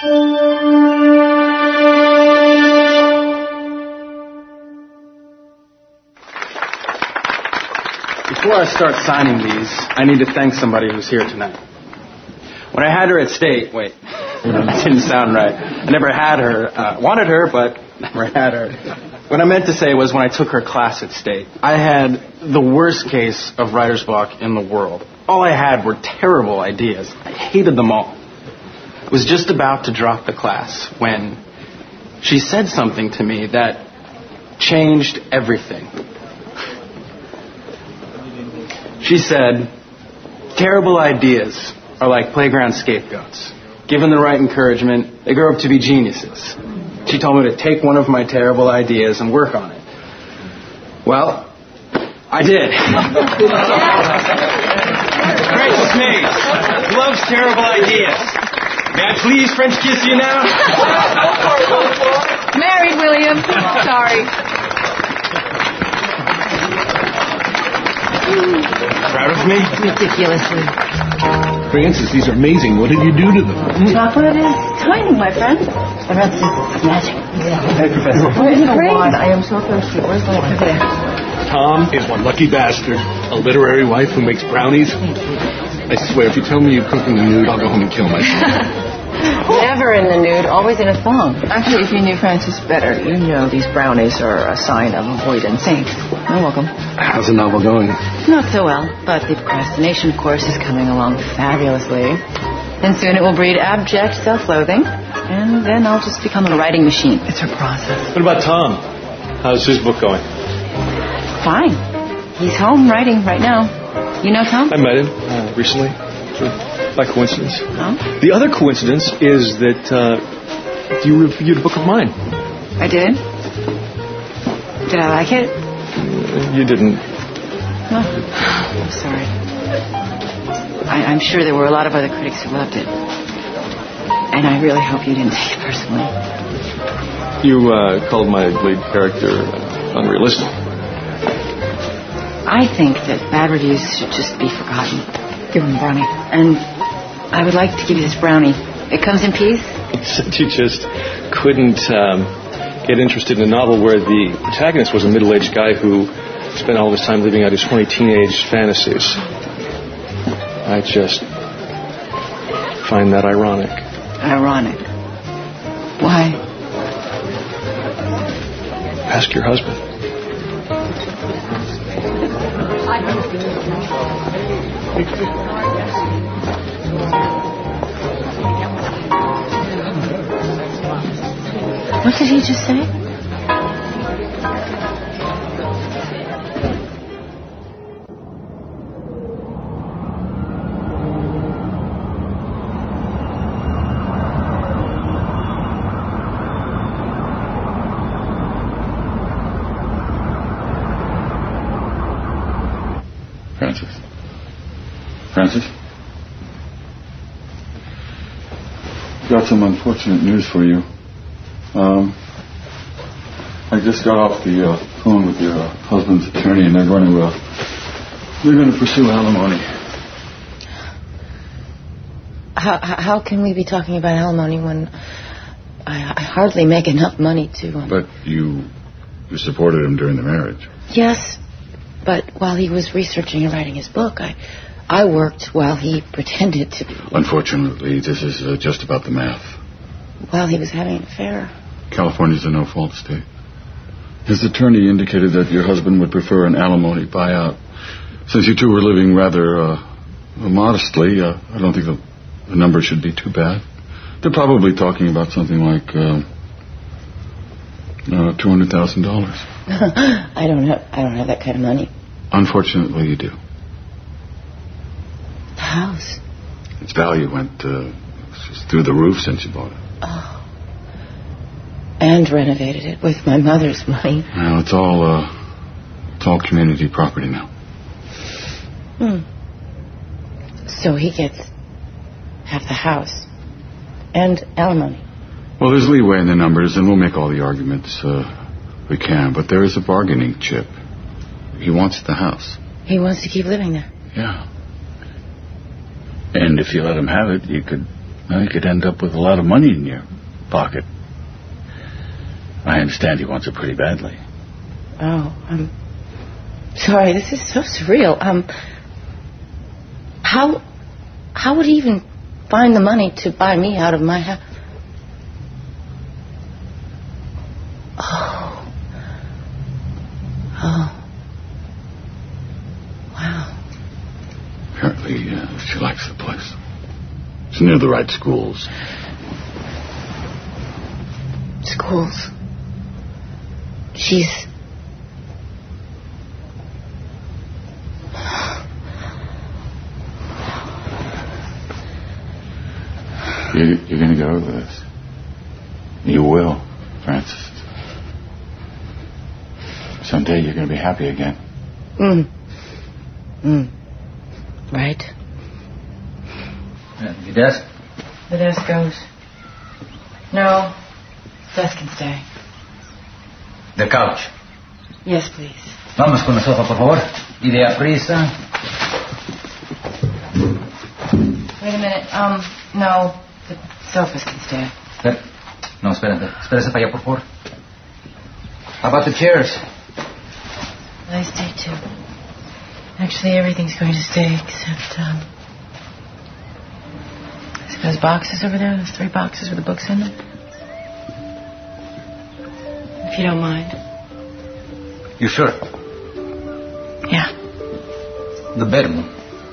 Before I start signing these, I need to thank somebody who's here tonight. When I had her at State, wait, that didn't sound right. I never had her, wanted her, but never had her. What I meant to say was when I took her class at State, I had the worst case of writer's block in the world. All I had were terrible ideas. I hated them all. I was just about to drop the class when she said something to me that changed everything. She said, terrible ideas are like playground scapegoats. Given the right encouragement, they grow up to be geniuses. She told me to take one of my terrible ideas and work on it. Well, I did. Gracious me, loves terrible ideas. May I please French kiss you now? Married, William. Sorry. Proud of me? Ridiculously. Francis, these are amazing. What did you do to them? Chocolate is tiny, my friend. The rest is magic. Hey, Professor. Where's the wine? I am so thirsty. Where's my there? Tom is one lucky bastard. A literary wife who makes brownies. I swear, if you tell me you cook in the nude, I'll go home and kill myself. Never in the nude, always in a thong. Actually, if you knew Francis better, you know these brownies are a sign of avoidance. Thanks. You're welcome. How's the novel going? Not so well, but the procrastination course is coming along fabulously. And soon it will breed abject self-loathing. And then I'll just become a writing machine. It's a process. What about Tom? How's his book going? Fine. He's home writing right now. You know Tom? I met him recently, by coincidence. Oh? The other coincidence is that you reviewed a book of mine. I did? Did I like it? You didn't. Oh, I'm sorry. I'm sure there were a lot of other critics who loved it. And I really hope you didn't take it personally. You called my lead character unrealistic. I think that bad reviews should just be forgotten. Give them a brownie. And I would like to give you this brownie. It comes in peace. You said you just couldn't get interested in a novel where the protagonist was a middle-aged guy who spent all of his time living out his horny teenage fantasies. I just find that ironic. Ironic? Why? Ask your husband. What did he just say? Francis? Got some unfortunate news for you. I just got off the phone with your husband's attorney, and they're going to pursue alimony. How can we be talking about alimony when I hardly make enough money to... But you supported him during the marriage. Yes, but while he was researching and writing his book, I worked while he pretended to be... Unfortunately, this is just about the math. While he was having an affair. California's a no-fault state. His attorney indicated that your husband would prefer an alimony buyout. Since you two were living rather modestly, I don't think the number should be too bad. They're probably talking about something like $200,000. I don't have that kind of money. Unfortunately, you do. The house. Its value went through the roof since you bought it. Oh. And renovated it with my mother's money. Well, it's all community property now. So he gets half the house and alimony. Well, there's leeway in the numbers, and we'll make all the arguments we can. But there is a bargaining chip. He wants the house. He wants to keep living there. Yeah. And if you let him have it, you could Now, you could end up with a lot of money in your pocket. I understand he wants it pretty badly. Oh, I'm sorry. This is so surreal. How would he even find the money to buy me out of my house? Oh. Wow. Apparently, she likes the place. It's near the right schools. Schools. She's... You're going to get over this. You will, Francis. Someday you're going to be happy again. Right. The desk? The desk goes. No. Desk can stay. The couch. Yes, please. Vamos con la sofa, por favor. Y de aprisa. Wait a minute. No. The sofas can stay. No, espérate. Espérese para allá, por favor. How about the chairs? They stay too. Actually, everything's going to stay except, see those boxes over there? Those 3 boxes with the books in them? If you don't mind. You sure? Yeah. The bedroom?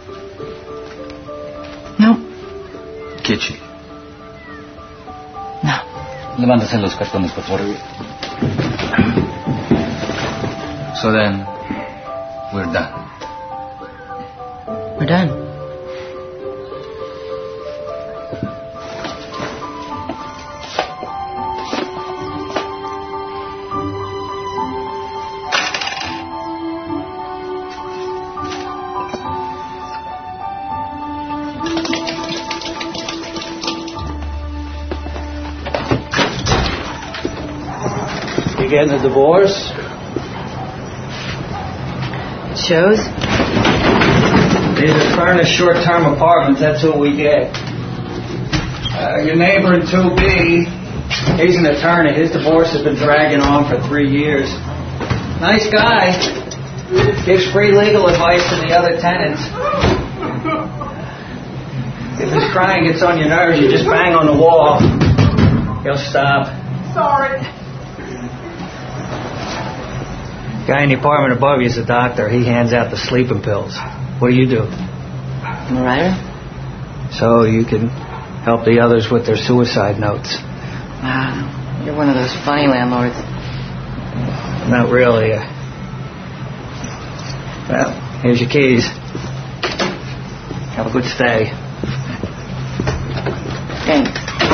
No. Kitchen? No. Levántese los cartones, por favor. So then, we're done. We're done. You getting a divorce? It shows. These are furnished short-term apartments. That's what we get. Your neighbor in 2B, he's an attorney. His divorce has been dragging on for 3 years. Nice guy. Gives free legal advice to the other tenants. If his crying gets on your nerves, you just bang on the wall. He'll stop. Sorry. Guy in the apartment above you is a doctor. He hands out the sleeping pills. What do? I'm a writer. So you can help the others with their suicide notes. Wow. You're one of those funny landlords. Not really. Well, here's your keys. Have a good stay. Thanks.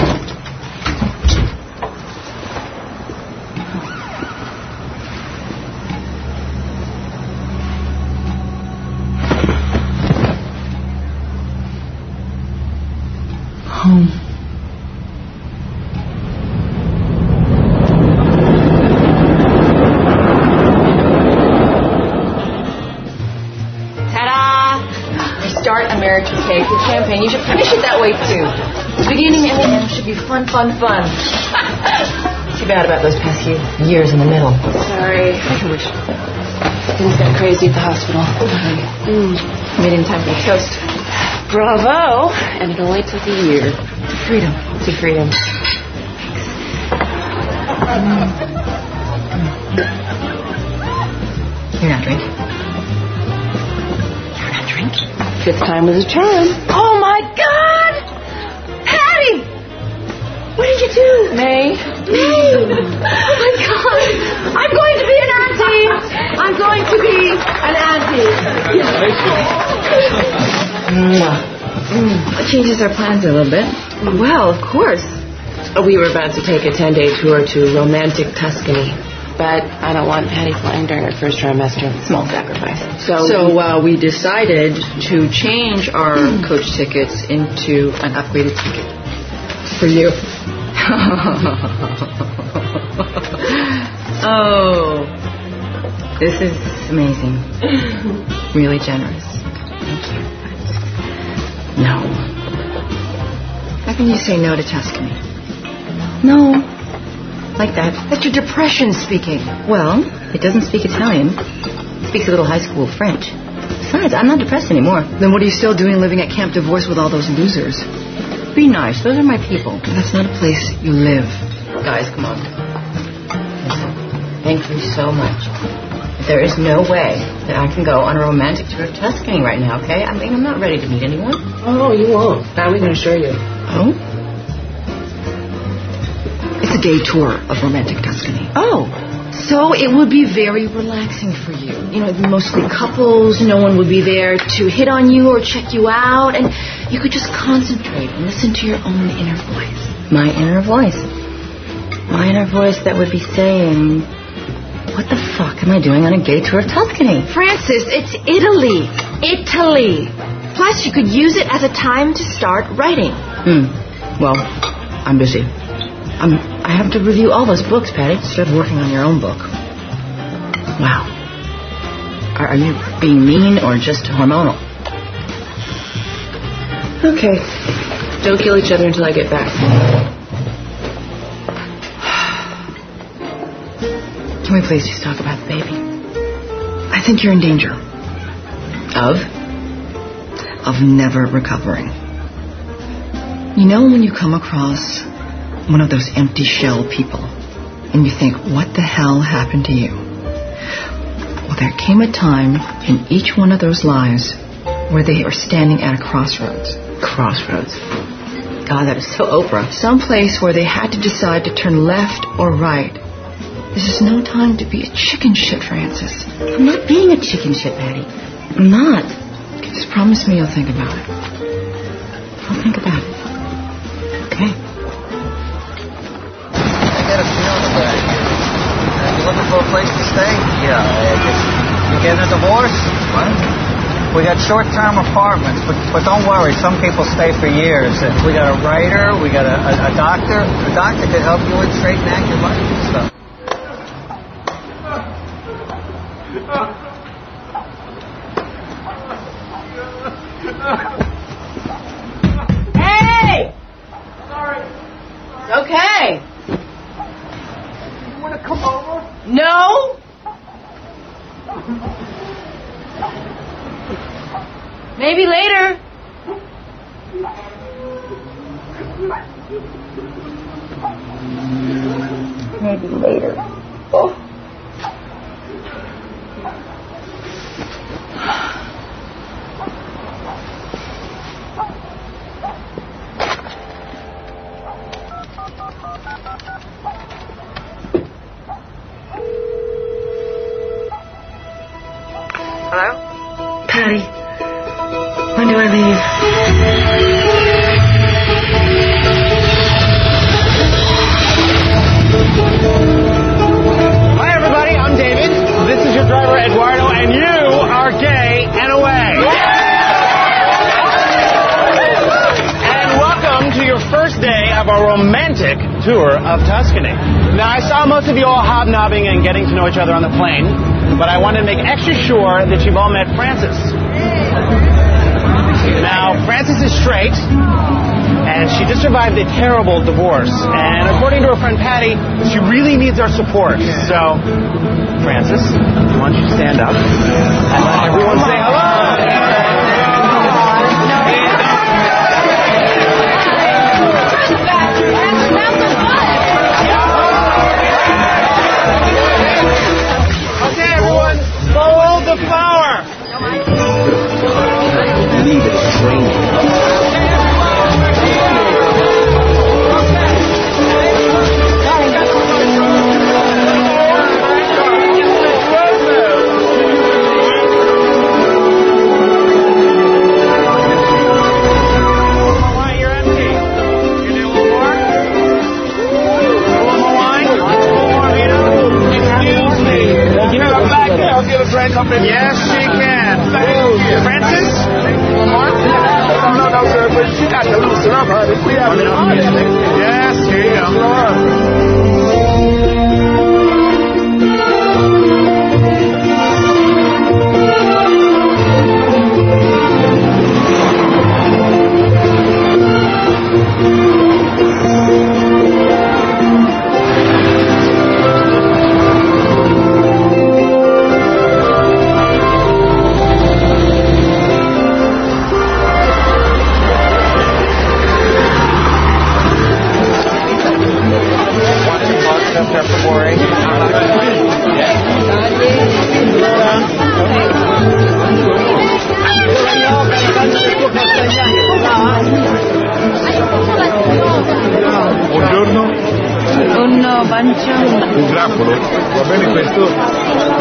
Home. Ta-da! Start American cake with champagne. You should finish it that way, too. The beginning and the end should be fun, fun, fun. Too bad about those past few years in the middle. Sorry. Things got crazy at the hospital. Made in time for the toast. Bravo! And it only took a year. To freedom. To freedom. You're not drinking. You're not drinking. 5th time was a charm. Oh my God! Patty! What did you do? May. Oh my God! I'm going to be an auntie! I'm going to be an auntie! It changes our plans a little bit. Well, of course. We were about to take a 10-day tour to romantic Tuscany. But I don't want Patty flying during her first trimester. Small sacrifice. So we decided to change our coach tickets into an upgraded ticket. For you. Oh. This is amazing. Really generous. Thank you. No. I can you say no to Tuscany? No. Like that. That's your depression speaking. Well, it doesn't speak Italian. It speaks a little high school French. Besides, I'm not depressed anymore. Then what are you still doing living at Camp Divorce with all those losers? Be nice. Those are my people. That's not a place you live. Guys, come on. Listen, thank you so much. There is no way that I can go on a romantic tour of Tuscany right now, okay? I mean, I'm not ready to meet anyone. Oh, you won't. Now we can assure you. Oh? It's a day tour of romantic Tuscany. Oh, so it would be very relaxing for you. You know, mostly couples. No one would be there to hit on you or check you out. And you could just concentrate and listen to your own inner voice. My inner voice. My inner voice that would be saying, what the fuck am I doing on a gay tour of Tuscany? Francis, it's Italy. Italy. Plus, you could use it as a time to start writing. Well, I'm busy. I have to review all those books, Patty, instead of working on your own book. Wow. Are you being mean or just hormonal? Okay. Don't kill each other until I get back. Can we please just talk about the baby? I think you're in danger. Of never recovering. You know when you come across one of those empty shell people and you think, what the hell happened to you? Well, there came a time in each one of those lives where they were standing at a crossroads. Crossroads. God, that is so Oprah. Some place where they had to decide to turn left or right. This is no time to be a chicken shit, Francis. I'm not being a chicken shit, Patty. I'm not. Just promise me you'll think about it. I'll think about it. Okay? I got a funeral back here. You looking for a place to stay? Yeah. You getting a divorce? What? We got short-term apartments, but don't worry. Some people stay for years. We got a writer. We got a doctor. A doctor could help you with straighten out your life and stuff. Hey! Sorry. Okay. You want to come over? No. Maybe later. Maybe later. Oh. Hello? Patty, when do I leave? Hi, everybody. I'm David. This is your driver, Eduardo, and you are gay and away. And welcome to your first day of our romantic tour of Tuscany. Now, I saw most of you all hobnobbing and getting to know each other on the plane, but I wanted to make extra sure that you've all met Frances. Now, Frances is straight, and she just survived a terrible divorce. And according to her friend Patty, she really needs our support. So, Frances, why don't you stand up and let everyone say hello? Okay, everyone, follow the flower. Leave it straight. Yes, she can. Frances? One more? No, sir, but she got to loosen up, honey. We have an audience. Yes, here you go. Ciao, bancione. Un grappolo? Va bene questo?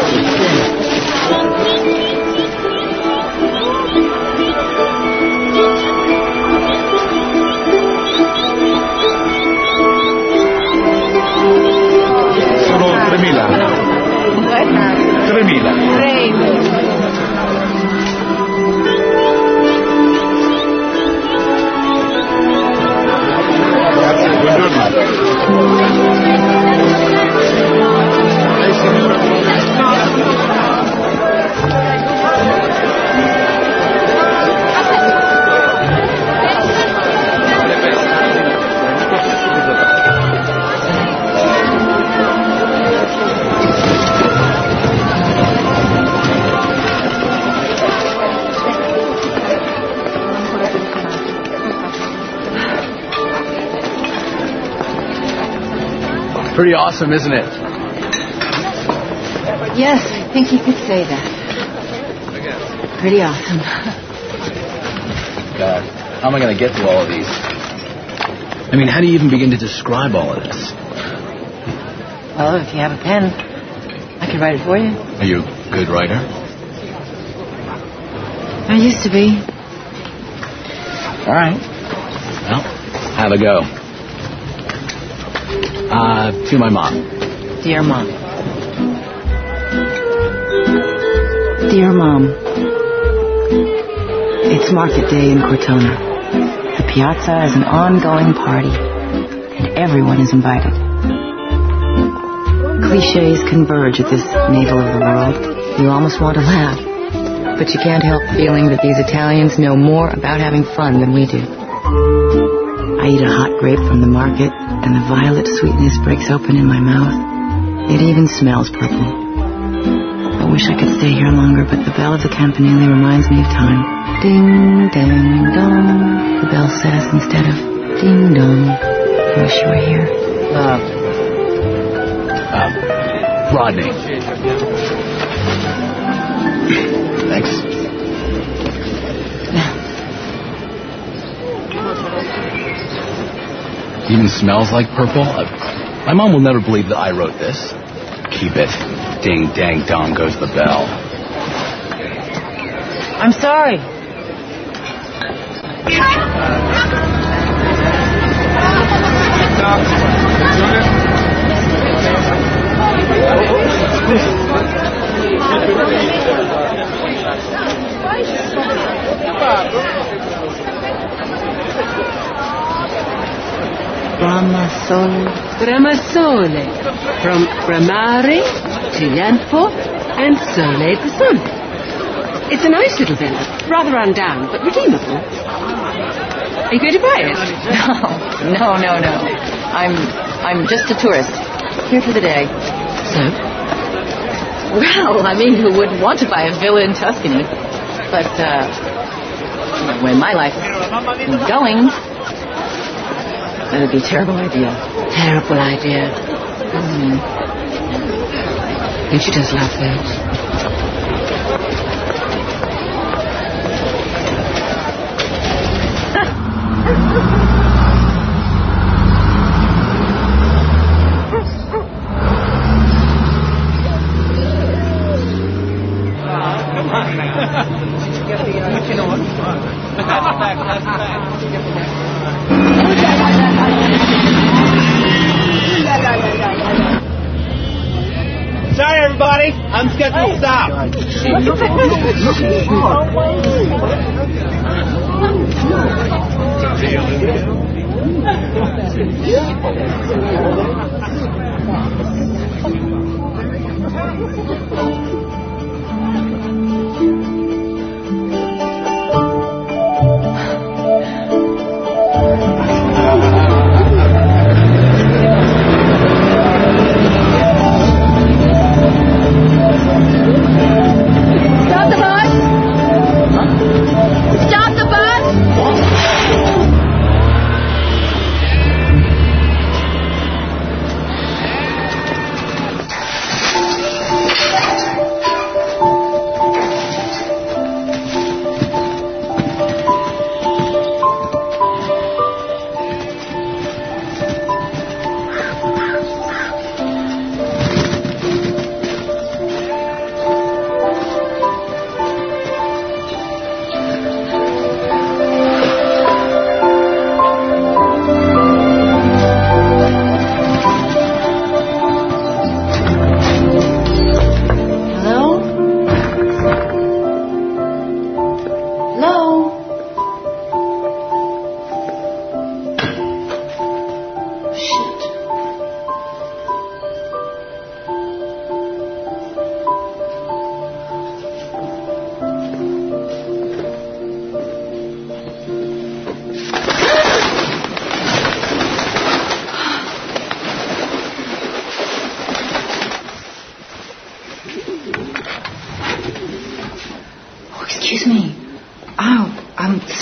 Sono 3.000. 3.000. Pretty awesome, isn't it? Yes, I think you could say that. Pretty awesome. God, how am I going to get through all of these? I mean, how do you even begin to describe all of this? Well, if you have a pen, I could write it for you. Are you a good writer? I used to be. All right. Well, have a go. To my mom. Dear Mom. Dear Mom, it's market day in Cortona. The piazza is an ongoing party, and everyone is invited. Cliches converge at this navel of the world. You almost want to laugh, but you can't help feeling that these Italians know more about having fun than we do. I eat a hot grape from the market, and the violet sweetness breaks open in my mouth. It even smells purple. I wish I could stay here longer, but the bell of the campanile reminds me of time. Ding, dang, dong, the bell says instead of ding, dong. I wish you were here. Rodney. Thanks. Even smells like purple. My mom will never believe that I wrote this. Keep it. Ding, dang, dong goes the bell. I'm sorry. Bramasole. From bramare, triglianfo, and sole the sun. It's a nice little villa, rather run down, but redeemable. Are you going to buy it? No. I'm just a tourist, here for the day. So? Well, I mean, who wouldn't want to buy a villa in Tuscany? But, when my life is going, that would be a terrible idea. Terrible idea. And she does love those. Sorry, everybody. I'm scheduled to stop. Stop the bus!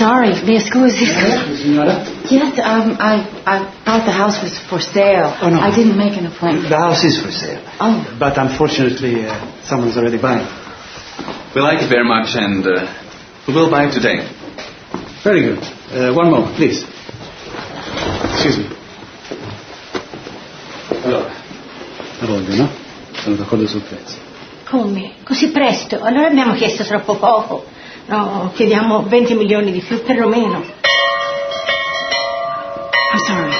sorry. Mi scusi. Signora? Yes, I thought the house was for sale. Oh, no. I didn't make an appointment. The house is for sale. Oh. But unfortunately, someone's already buying. We like it very much, and we will buy it today. Very good. One moment, please. Excuse me. Allora, la voglio, no? Sono d'accordo sul prezzo. Come? Così presto? Allora abbiamo chiesto troppo poco. No, chiediamo 20 milioni di più, perlomeno. I'm sorry.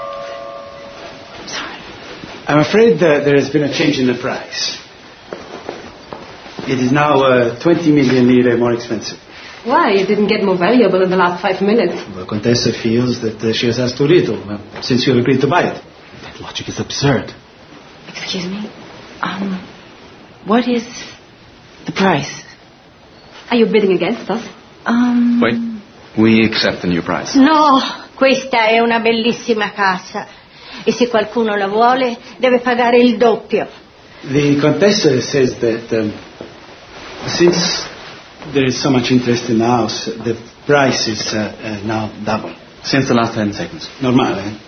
I'm afraid that there has been a change in the price. It is now 20 million lire more expensive. Why? It didn't get more valuable in the last 5 minutes. The Contessa feels that she has asked too little since you agreed to buy it. That logic is absurd. Excuse me? What is the price? Are you bidding against us? Wait. We accept the new price. No, questa è una bellissima casa. E se qualcuno la vuole, deve pagare il doppio. The Contessa says that since there is so much interest in the house, the price is now double. Since the last 10 seconds. Normale, eh?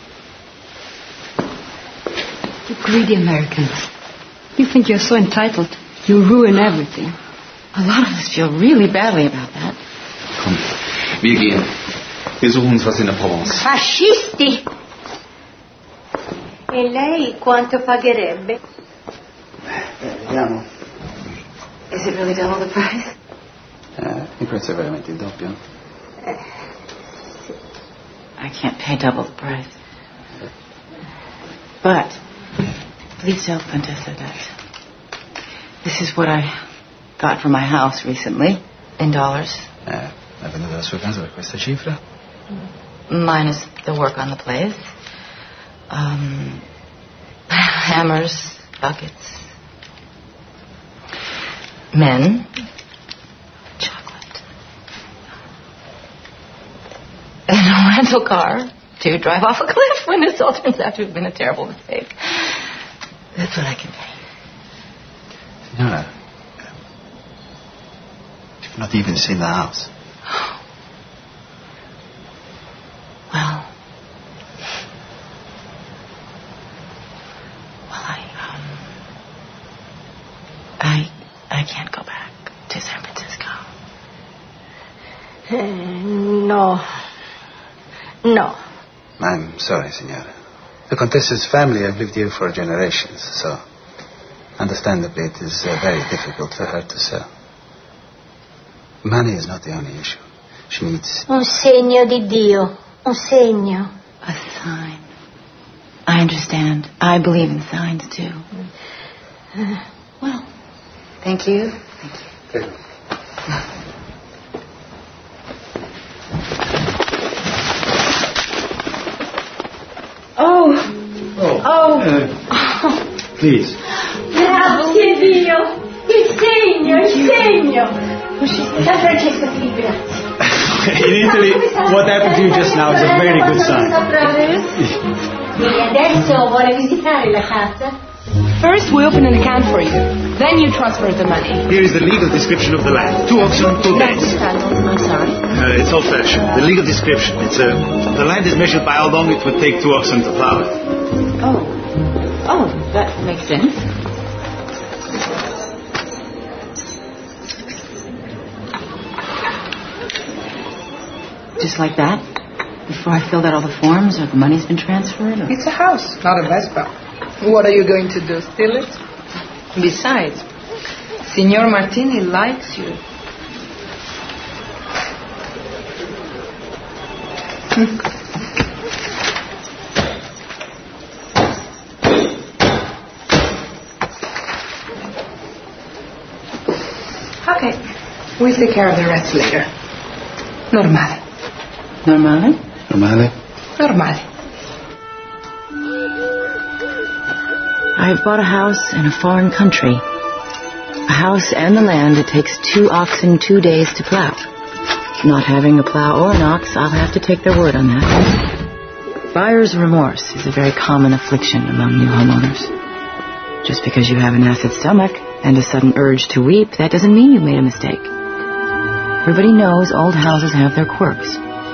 You greedy Americans. You think you're so entitled. You ruin everything. A lot of us feel really badly about that. Komm, wir gehen. Wir suchen uns was in der Provence. Fascisti! E lei quanto pagherebbe? Vediamo. Is it really double the price? Il prezzo è veramente il doppio. I can't pay double the price. But please tell Contessa that this is what I got for my house recently in dollars. Ha venduto la sua casa per questa cifra? Minus the work on the place. Hammers, buckets, men, chocolate, and a rental car to drive off a cliff when this all turns out to have been a terrible mistake. That's what I can pay. Signora, you've not even seen the house. Well, I can't go back to San Francisco. No. I'm sorry, signora. The Contessa's family have lived here for generations, so understandably it is very difficult for her to sell. Money is not the only issue. She needs... Un segno di Dio. Un segno. A sign. I understand. I believe in signs, too. Well, thank you. Thank you. Please. Grazie Dio. Il segno. Da Francesca qui, grazie. In Italy, what happened to you just now is a very good sign. E adesso vuole visitare la casa? First, we open an account for you. Then you transfer the money. Here is the legal description of the land. 2 oxen, 2 days. I'm sorry. It's old-fashioned. The legal description. The land is measured by how long it would take 2 oxen to plow it. Oh, that makes sense. Just like that? Before I filled out all the forms or the money's been transferred? Or... It's a house, not a Vespa. What are you going to do, steal it? Besides, Signor Martini likes you. Okay, we'll take care of the rest later. Normale. Normale? Normale? Normale. I've bought a house in a foreign country. A house and the land it takes 2 oxen 2 days to plow. Not having a plow or an ox, I'll have to take their word on that. Buyer's remorse is a very common affliction among new homeowners. Just because you have an acid stomach and a sudden urge to weep, that doesn't mean you made a mistake. Everybody knows old houses have their quirks.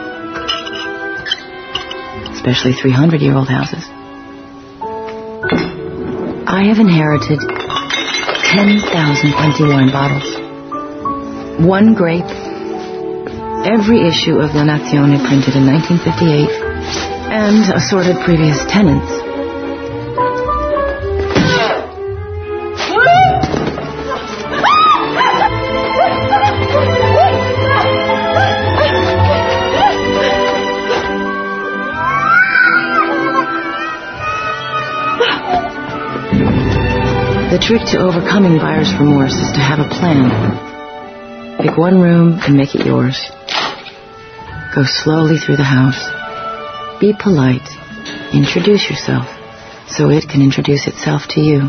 Especially 300-year-old houses. I have inherited 10,000 empty wine bottles. One grape. Every issue of La Nazione printed in 1958. And assorted previous tenants. The trick to overcoming buyer's remorse is to have a plan. Pick one room and make it yours. Go slowly through the house. Be polite. Introduce yourself so it can introduce itself to you.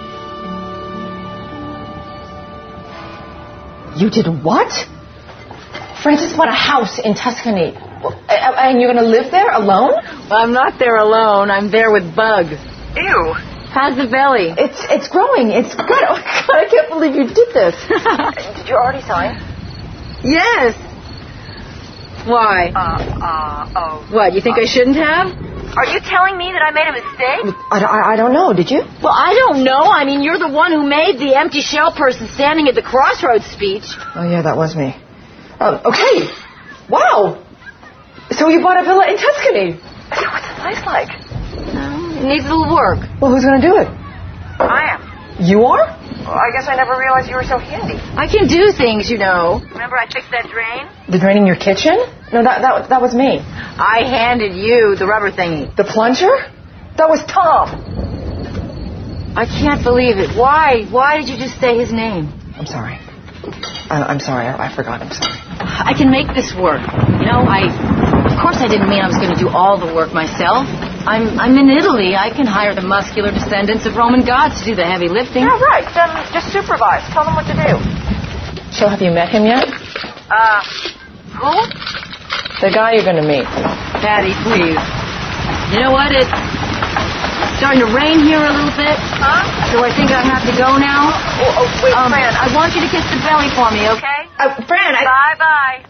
You did what? Francis bought a house in Tuscany. And you're going to live there alone? Well, I'm not there alone. I'm there with Bug. Ew. How's the belly? It's growing. It's good. Oh, God, I can't believe you did this. Did you already sign? Yes. Why? What, you think I shouldn't have? Are you telling me that I made a mistake? I don't know. Did you? Well, I don't know. I mean, you're the one who made the empty shell person standing at the crossroads speech. Oh, yeah, that was me. Okay. Wow. So you bought a villa in Tuscany. What's the place like? It needs a little work. Well, who's going to do it? I am. You are? Well, I guess I never realized you were so handy. I can do things, you know. Remember I fixed that drain? The drain in your kitchen? No, that was me. I handed you the rubber thingy. The plunger? That was Tom. I can't believe it. Why? Why did you just say his name? I'm sorry. I'm sorry. I forgot. I'm sorry. I can make this work. You know, of course I didn't mean I was going to do all the work myself. I'm in Italy. I can hire the muscular descendants of Roman gods to do the heavy lifting. Yeah, right. Then just supervise. Tell them what to do. So have you met him yet? Who? The guy you're going to meet. Patty, please. You know what? It's starting to rain here a little bit. Huh? So I think I have to go now. Wait, Fran. I want you to kiss the belly for me, okay? Fran, Bye-bye.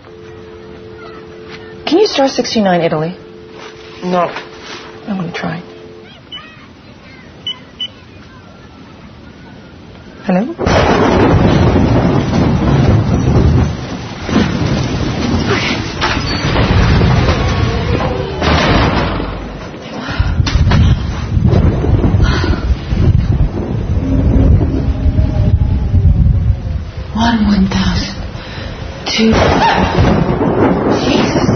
Can you star 69 Italy? No. I'm going to try. Hello? One 1,000. Two. Jesus.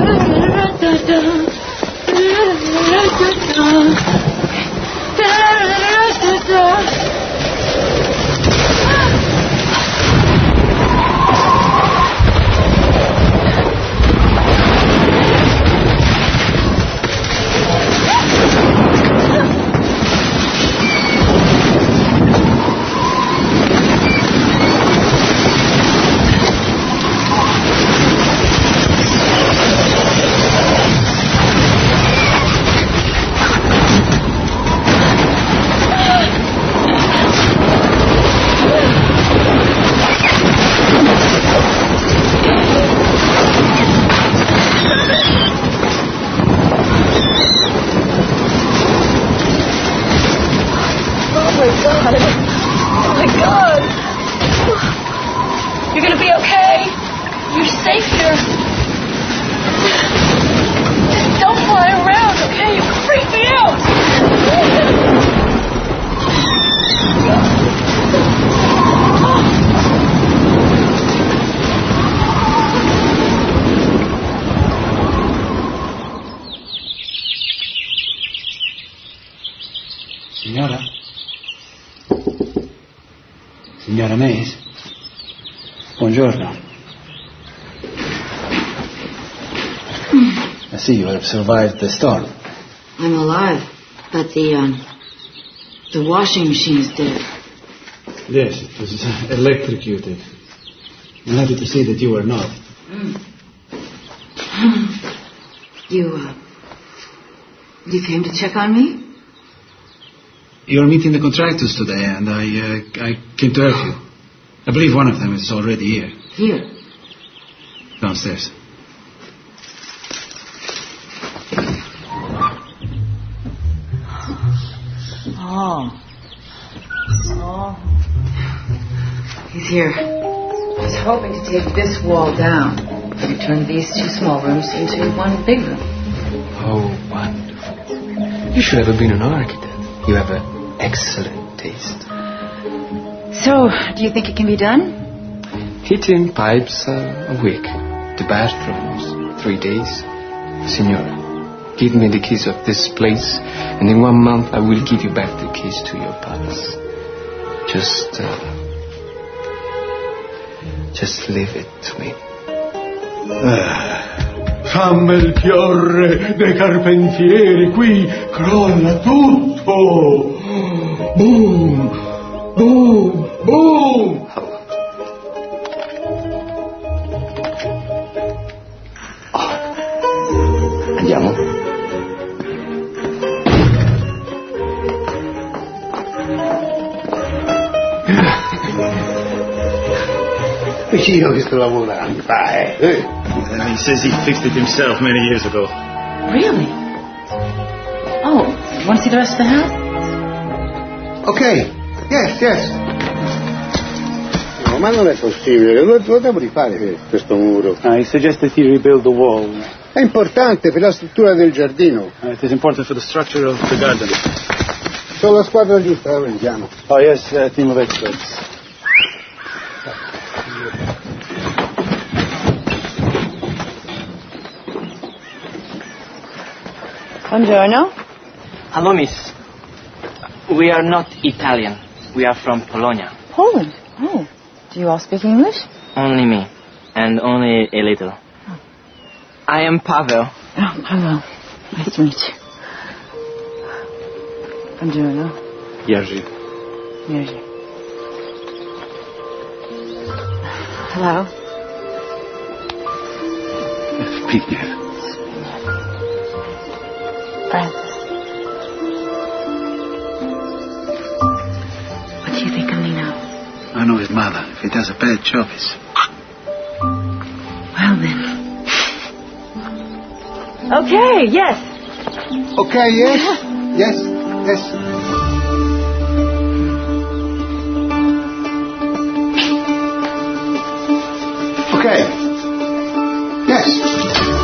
Signora Mays? Buongiorno. I see you have survived the storm. I'm alive, but the washing machine is dead. Yes, it was electrocuted. I'm happy to see that you are not. You came to check on me? You're meeting the contractors today, and I came to help you. I believe one of them is already here. Here? Downstairs. Oh. He's here. I was hoping to take this wall down and turn these two small rooms into one big room. Oh, wonderful. You should have been an architect. You have an excellent taste. So, do you think it can be done? Heating pipes a week. The bathrooms 3 days. Signora, give me the keys of this place, and in 1 month I will give you back the keys to your palace. Just leave it to me. San Melchiorre dei Carpentieri, qui crolla tutto. Boom, boom, boom. Andiamo. Vicino che sto lavorando, He says he fixed it himself many years ago. Really? Oh, you want to see the rest of the house? Ok, yes. No, ma non è possibile, lo devo rifare questo muro. I suggested he rebuild the wall. È importante per la struttura del giardino. It is important for the structure of the garden. Sono la squadra giusta, la prendiamo. Oh yes, a team of experts. Buongiorno. Hello, miss. We are not Italian. We are from Bologna. Poland? Oh. Do you all speak English? Only me. And only a little. Oh. I am Pavel. Oh, Pavel. Nice to meet you. Buongiorno. Jerzy. Hello. Zbigniew. Francis. What do you think of me now? I know his mother. If he does a bad job, it's... Well, then. Okay, yes. Okay, yes? Yes. Okay. Yes.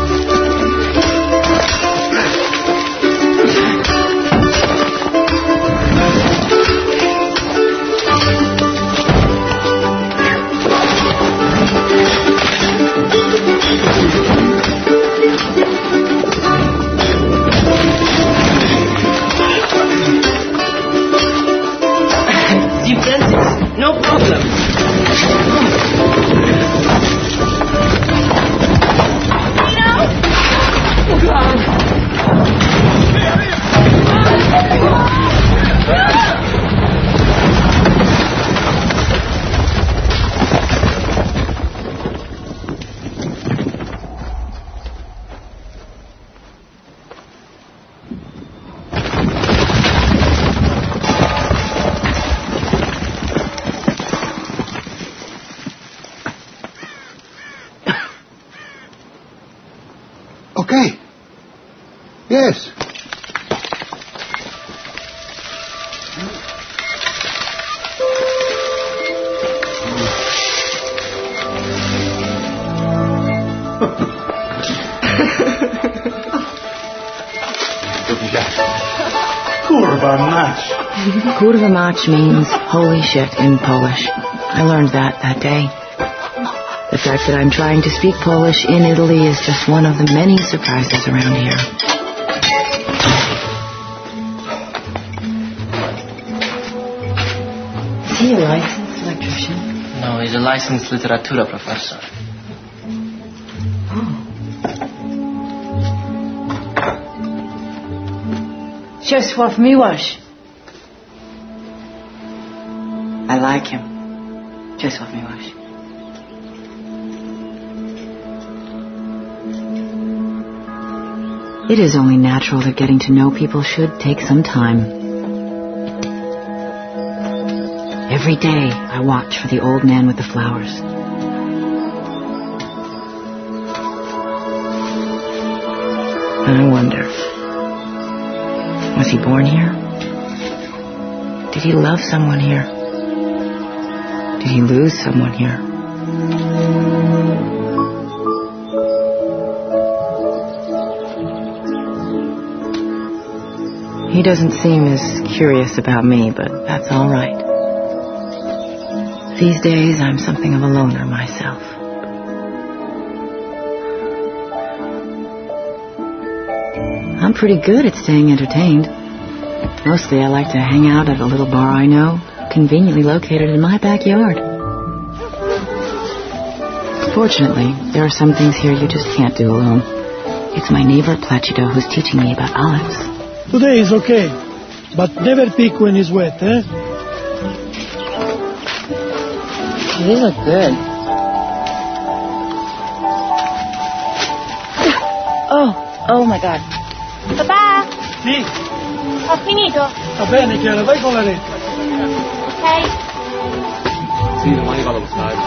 No problem. Okay. Yes. Kurva mać. Kurva mać means holy shit in Polish. I learned that day. The fact that I'm trying to speak Polish in Italy is just one of the many surprises around here. Is he a licensed electrician? No, he's a licensed literatura professor. Czesław Miłosz. I like him. Czesław Miłosz. It is only natural that getting to know people should take some time. Every day I watch for the old man with the flowers. I wonder, was he born here? Did he love someone here? Did he lose someone here? He doesn't seem as curious about me, but that's all right. These days, I'm something of a loner myself. I'm pretty good at staying entertained. Mostly I like to hang out at a little bar I know, conveniently located in my backyard. Fortunately, there are some things here you just can't do alone. It's my neighbor Placido who's teaching me about olives. Today is okay, but never pick when it's wet, eh? These look good. Oh my God. Papà? Sì? Ho finito. Va bene, Chiara, vai con la lettera. Ok. Sì, domani vado allo stadio.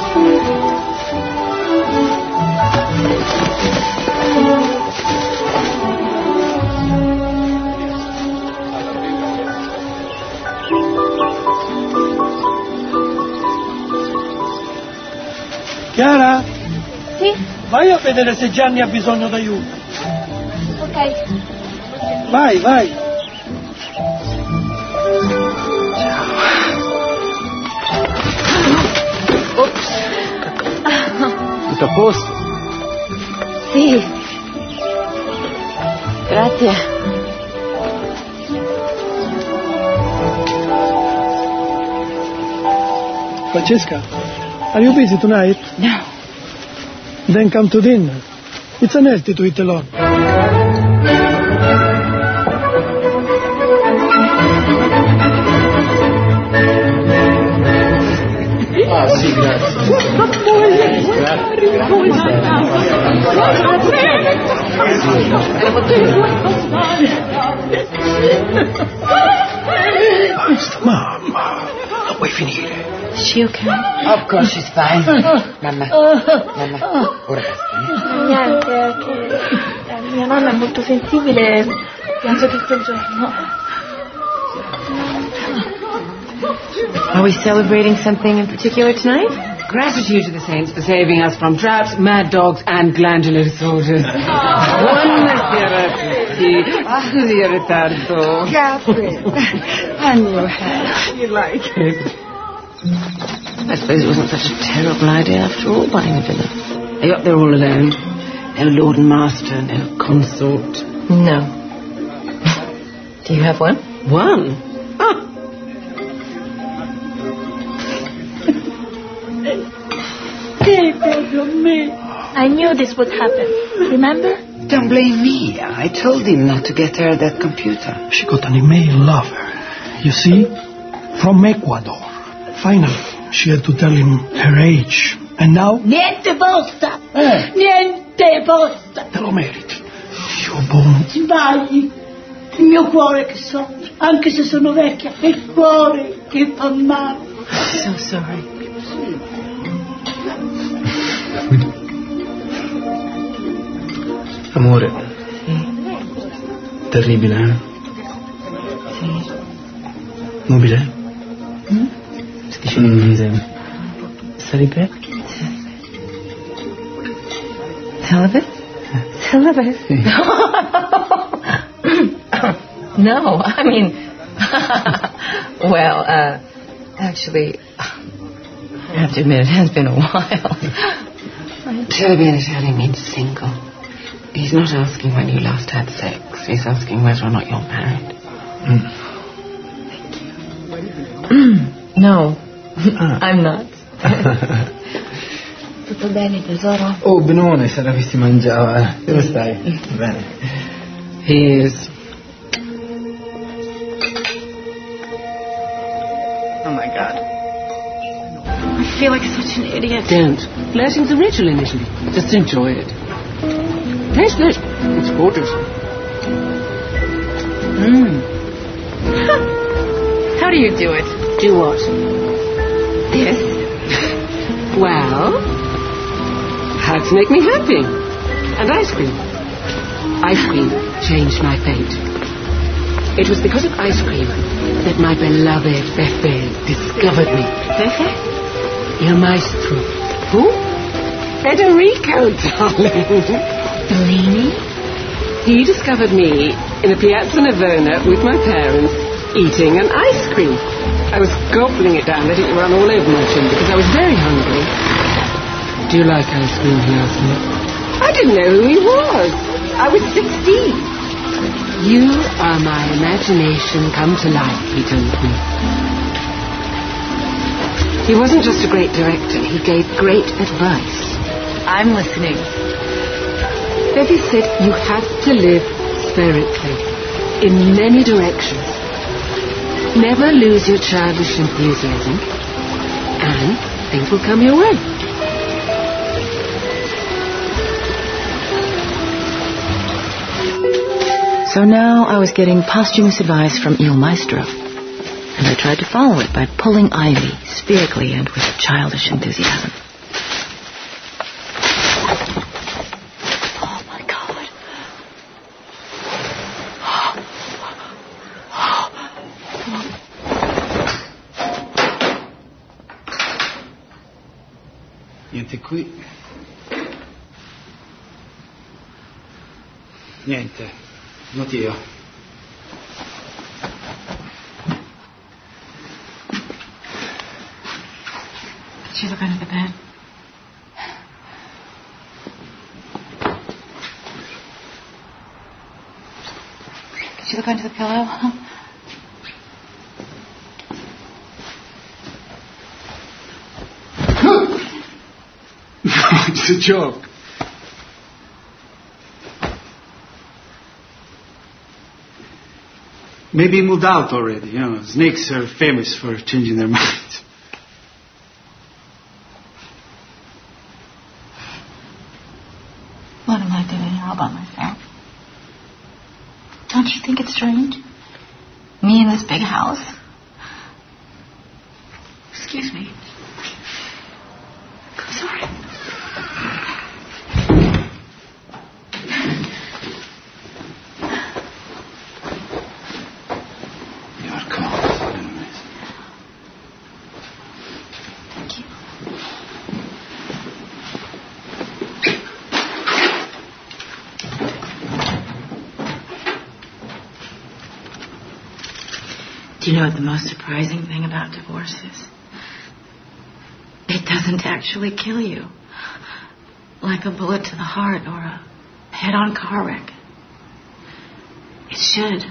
Chiara? Sì? Vai a vedere se Gianni ha bisogno d'aiuto. Ok. Vai, vai. Tutto a posto? Sì. Grazie. Francesca, are you busy tonight? No. Then come to dinner. It's unhealthy to eat alone. Ah, sì, grazie. Basta, mamma. Non vuoi finire? Is she okay? Of course she's fine. Mamma, ora basta. Niente, che mia nonna è molto sensibile, piange tutto il giorno. Are we celebrating something in particular tonight? Gratitude to the saints for saving us from droughts, mad dogs, and glandular disorders. Buonasera a tutti. Scusi il ritardo. Catherine, and your hair. You like it? I suppose it wasn't such a terrible idea after all, buying a villa. Are you up there all alone? No lord and master, no consort. No. Do you have one? One? Ah. I knew this would happen. Remember? Don't blame me. I told him not to get her that computer. She got an email lover. You see? From Ecuador. Finally, she had to tell him her age. And now? Niente posta! Niente posta! Te lo meriti. Io buono. Sbagli. Il mio cuore che soffre, anche se sono vecchia. Il cuore che fa male. So sorry. Amore. Terribile, eh? Sì. Nobile? Si dice in inglese. Sarebbe? Celibate? Celibate? No, I mean, well, actually, I have to admit it has been a while. Celibate in Italian means single. He's not asking when you last had sex. He's asking whether or not you're married. No, I'm not. Tutto bene, tesoro? Oh, benone, se la si mangiava. Dove stai? Bene. He is. Oh my God. I feel like such an idiot. Don't. Flirting's a ritual in Italy. Just enjoy it. Taste it. It's gorgeous. How do you do it? Do what? This? Well, hugs make me happy. And ice cream. Ice cream changed my fate. It was because of ice cream that my beloved Pepe discovered me. Pepe? Il Maestro. Who? Federico, darling. Bellini? He discovered me in a Piazza Navona with my parents eating an ice cream. I was gobbling it down, letting it run all over my chin because I was very hungry. Do you like ice cream, he asked me. I didn't know who he was. I was 16. You are my imagination come to life, he told me. He wasn't just a great director, he gave great advice. I'm listening. Pepe said you have to live spherically, in many directions. Never lose your childish enthusiasm, and things will come your way. So now I was getting posthumous advice from Il Maestro, and I tried to follow it by pulling Ivy, spherically and with childish enthusiasm. Oh, my God. Niente qui. Niente. Not here. Did you look under the bed? Did you look under the pillow? It's a joke. Maybe he moved out already. You know, snakes are famous for changing their minds. What am I doing here all by myself? Don't you think it's strange? Me in this big house? Excuse me. Sorry. Do you know what the most surprising thing about divorce is? It doesn't actually kill you. Like a bullet to the heart or a head-on car wreck. It should.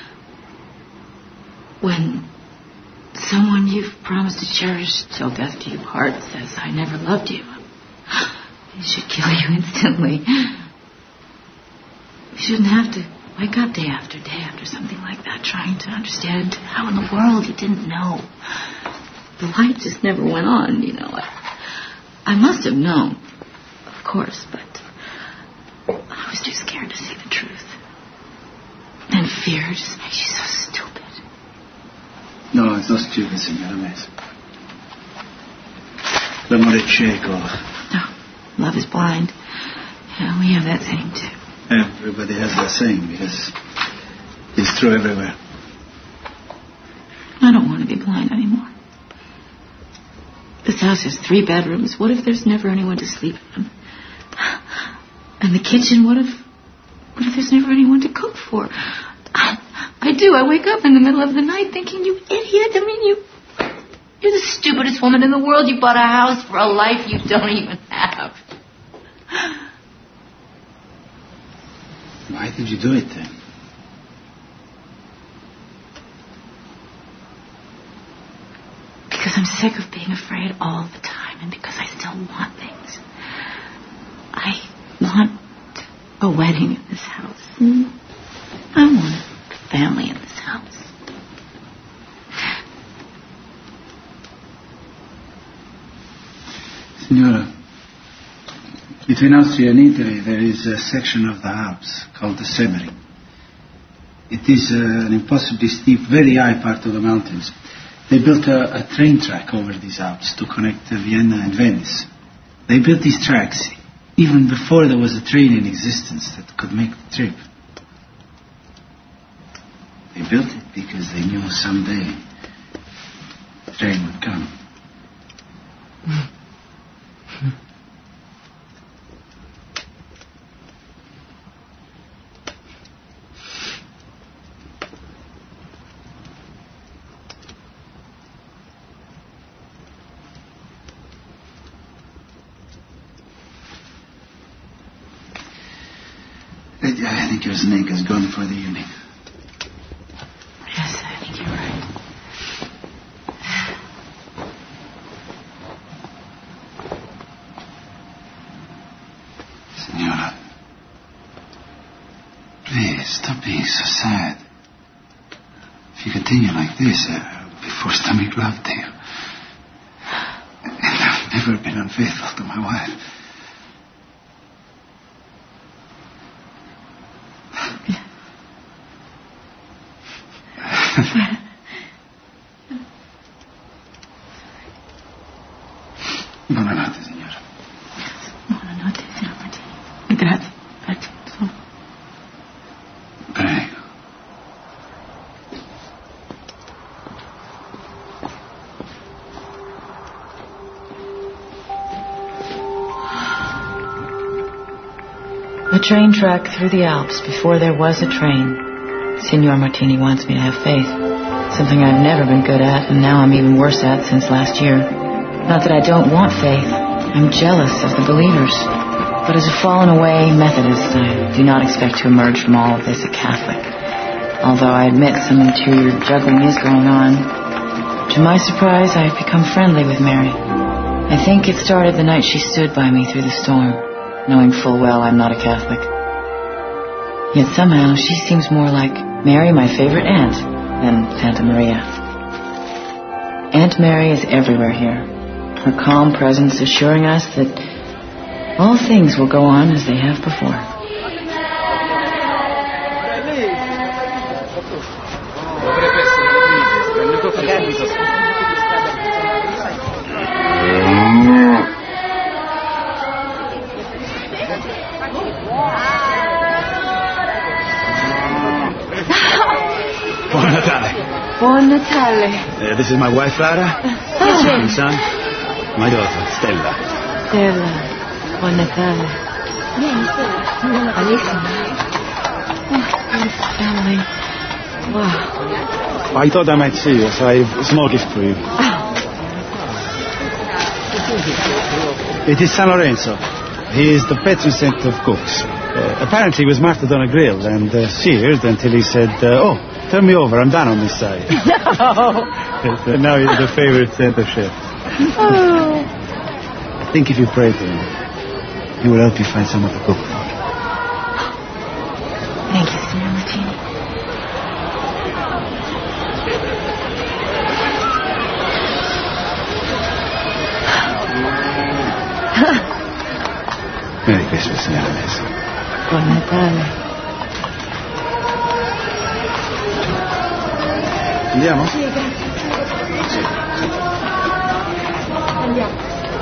When someone you've promised to cherish till death do you part says, I never loved you, it should kill you instantly. You shouldn't have to wake up day after something like that, trying to understand how in the world you didn't know. The light just never went on, you know. I must have known, of course, but I was too scared to see the truth. And fear just makes you so stupid. No, it's not stupid, Signora Mesa. L'amore è cieco. No, love is blind. Yeah, we have that saying too. Everybody has that saying because it's true everywhere. I don't want to be blind anymore. This house has 3 bedrooms. What if there's never anyone to sleep in? And the kitchen, what if there's never anyone to cook for? I do. I wake up in the middle of the night thinking, you idiot. I mean, you're the stupidest woman in the world. You bought a house for a life you don't even have. Why did you do it then? Because I'm sick of being afraid all the time, and because I still want things. I want a wedding in this house. I want a family in this house. Signora, between Austria and Italy there is a section of the Alps called the Semering. It is an impossibly steep, very high part of the mountains. They built a train track over these Alps to connect Vienna and Venice. They built these tracks even before there was a train in existence that could make the trip. They built it because they knew someday the train would come. I think your snake is gone for the evening. Yes, I think you're right. Senora, please, stop being so sad. If you continue like this, I'll be forced to make love to you. And I've never been unfaithful to my wife. Buonanotte, signora. Buonanotte, signor Martini. Grazie. Grazie. Prego. A train track through the Alps before there was a train. Signor Martini wants me to have faith. Something I've never been good at, and now I'm even worse at since last year. Not that I don't want faith. I'm jealous of the believers. But as a fallen-away Methodist, I do not expect to emerge from all of this a Catholic. Although I admit some interior juggling is going on. To my surprise, I've become friendly with Mary. I think it started the night she stood by me through the storm, knowing full well I'm not a Catholic. Yet somehow she seems more like Mary, my favorite aunt, than Santa Maria. Aunt Mary is everywhere here. Her calm presence assuring us that all things will go on as they have before. Buon Natale. Buon Natale. This is my wife, Clara. My son, my daughter, Stella. Stella. Buon Natale. Bellissimo. Oh, family. Wow. I thought I might see you, so I have a small gift for you. It is San Lorenzo. He is the patron saint of cooks. Apparently he was martyred on a grill and seared until he said, oh, turn me over, I'm done on this side. No. And now he's the favorite center chef. Oh. I think if you pray to him, he will help you find someone to cook for. Thank you, Signor Martini. Merry Christmas, signora Messi. Buon Natale. Andiamo? Sì, grazie. Andiamo.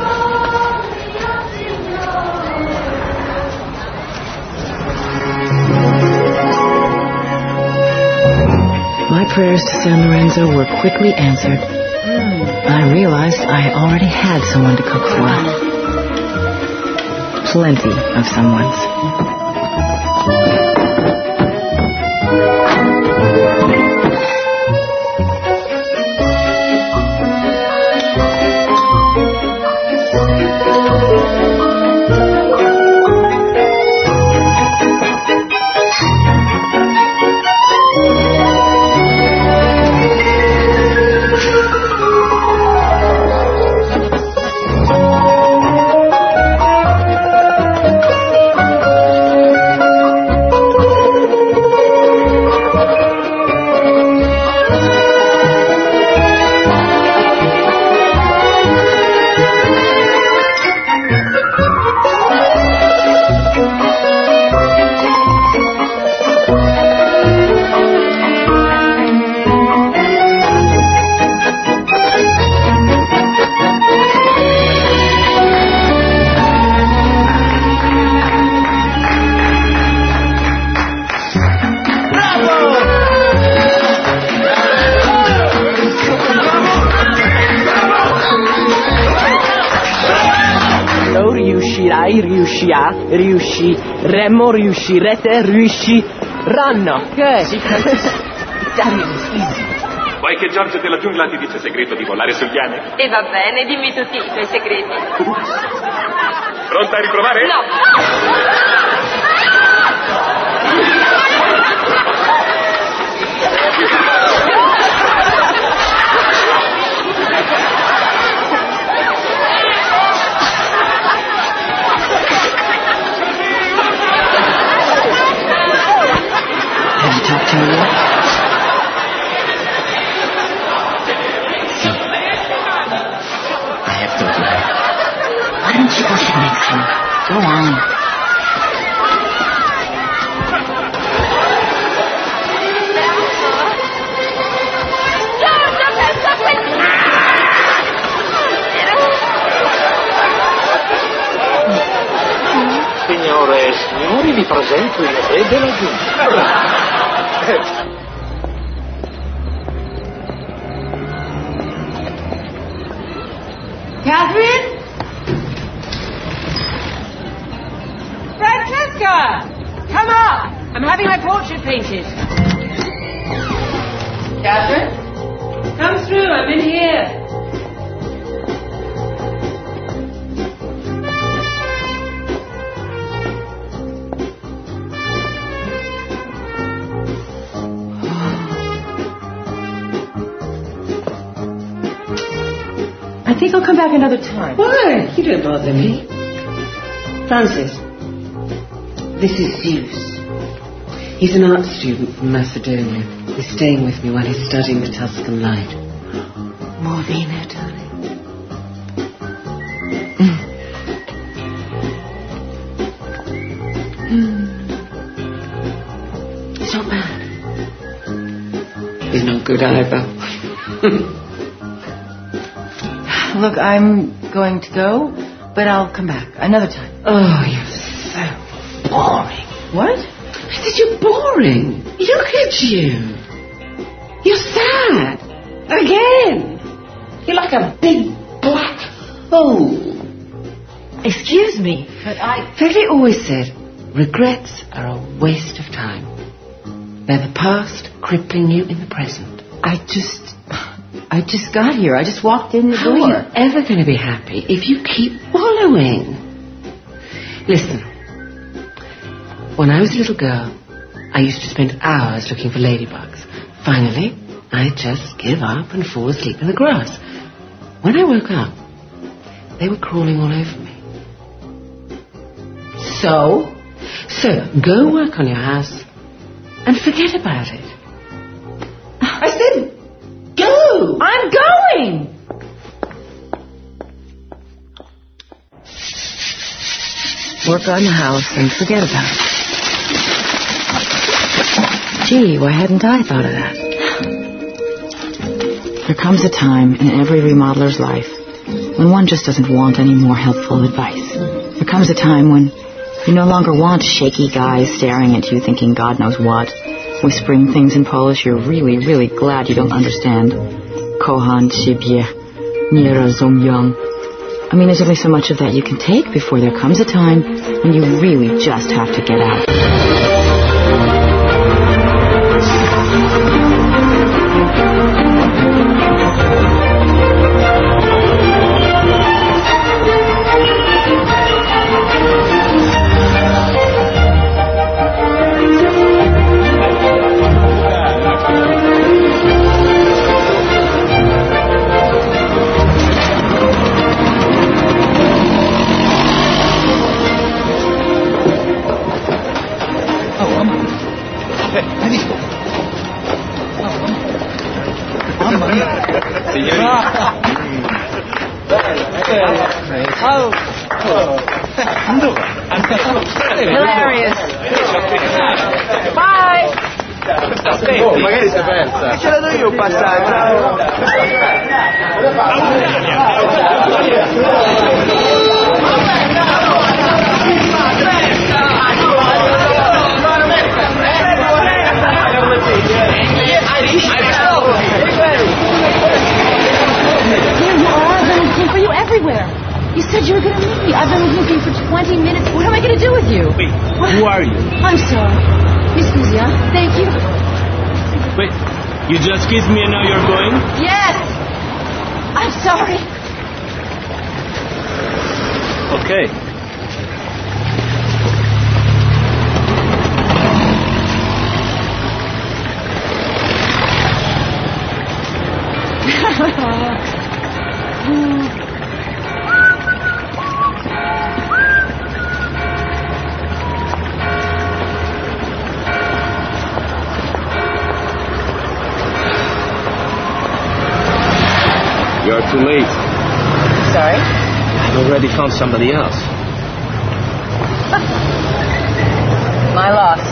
My prayers to San Lorenzo were quickly answered. I realized I already had someone to cook for. Plenty of someone's. Lui riuscirà, riusciremo, riuscirete, riusciranno. Good. Italian is easy. Vuoi che Giorgio della giungla ti dice il segreto di volare sugli ani? E va bene, dimmi tutti i tuoi segreti. Pronta a riprovare? No. Have you talked to her yet? Why don't you go sit next to him? Go on. Signore e signori, vi presento il re della giungla. Catherine? Francesca! Come up! I'm having my portrait painted. Catherine? Come through, I'm in here. I think I'll come back another time. Why? You don't bother me. Francis, this is Zeus. He's an art student from Macedonia. He's staying with me while he's studying the Tuscan Light. More vino, darling. It's not bad. He's not good either. Look, I'm going to go, but I'll come back another time. Oh, you're so boring. What? I said you're boring. Look at you. You're sad. Again. You're like a big black hole. Excuse me, but Freddy always said, regrets are a waste of time. They're the past crippling you in the present. I just got here. I just walked in the door. How are you ever going to be happy if you keep wallowing? Listen, when I was a little girl, I used to spend hours looking for ladybugs. Finally, I'd just give up and fall asleep in the grass. When I woke up, they were crawling all over me. So, go work on your house and forget about it. I said, go! I'm going! Work on the house and forget about it. Gee, why hadn't I thought of that? There comes a time in every remodeler's life when one just doesn't want any more helpful advice. There comes a time when you no longer want shaky guys staring at you thinking God knows what, whispering things in Polish you're really, really glad you don't understand. Kocham ciebie, nie rozumiem. I mean, there's only so much of that you can take before there comes a time when you really just have to get out. Hilarious. Bye. Oh, magari si è persa. Ce la do io un passaggio. Here you are. I've been looking for you everywhere. You said you were going to meet me. I've been looking for you for 20 minutes. What am I going to do with you? Wait, who are you? I'm sorry. Miss Guzia, thank you. Wait, you just kissed me and now you're going? Yes! I'm sorry. Okay. You're too late. Sorry? I've already found somebody else. My loss.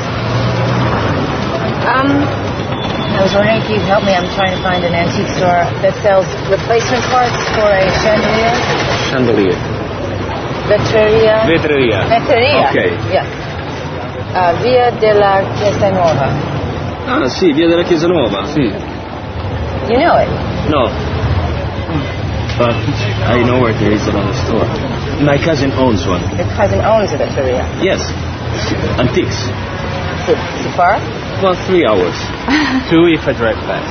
I was wondering if you'd help me. I'm trying to find an antique store that sells replacement parts for a chandelier. Chandelier. Vetreria. Vetreria. Vetreria. Okay. Yes. Via della Chiesa Nuova. Ah, sì, via della Chiesa Nuova, sì. You know it? No. But I know where there is another store. My cousin owns one. Your cousin owns a Vetreria? Yes. Antiques. So far? Well, 3 hours. 2 if I drive fast.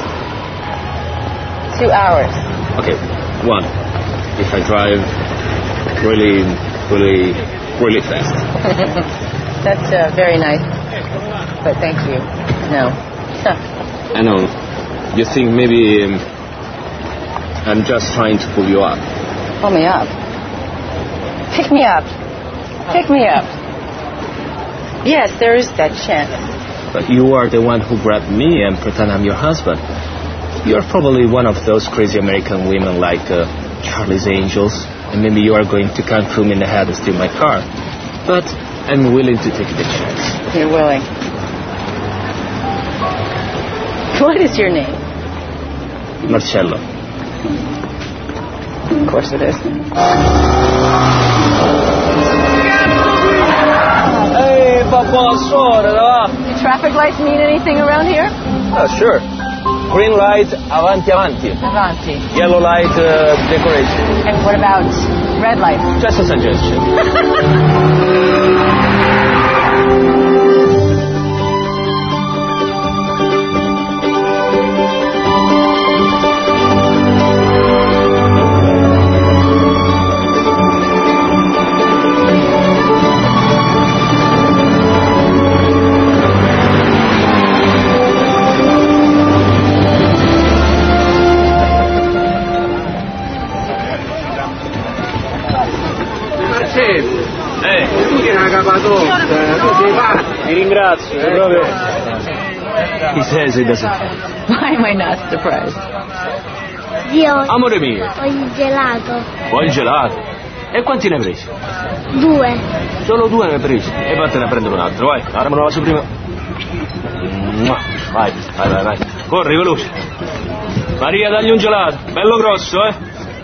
2 hours. Okay, 1 if I drive really fast. That's very nice. But thank you. No. I know. You think maybe I'm just trying to pull you up. Pull me up. Pick me up. Pick me up. Yes, there is that chance. But you are the one who grabbed me and pretend I'm your husband. You're probably one of those crazy American women like Charlie's Angels, and maybe you are going to come through me in the head and steal my car. But I'm willing to take the chance. You're willing. What is your name? Marcello. Of course it is. Hey, Papa, do traffic lights mean anything around here? Oh, sure. Green light, avanti, avanti. Avanti. Yellow light, decoration. And what about red light? Just a suggestion. Ti ringrazio, proprio. He says he doesn't. Why am I not surprised? Zio, Amore mio, voglio il gelato. vuoi il gelato? E quanti ne hai presi? 2. Solo 2 ne hai presi. E vattene a prendere un altro, vai. Ora me lo lascio prima. Vai, vai, vai, vai. Corri, veloce. Maria, dagli un gelato. Bello grosso, eh?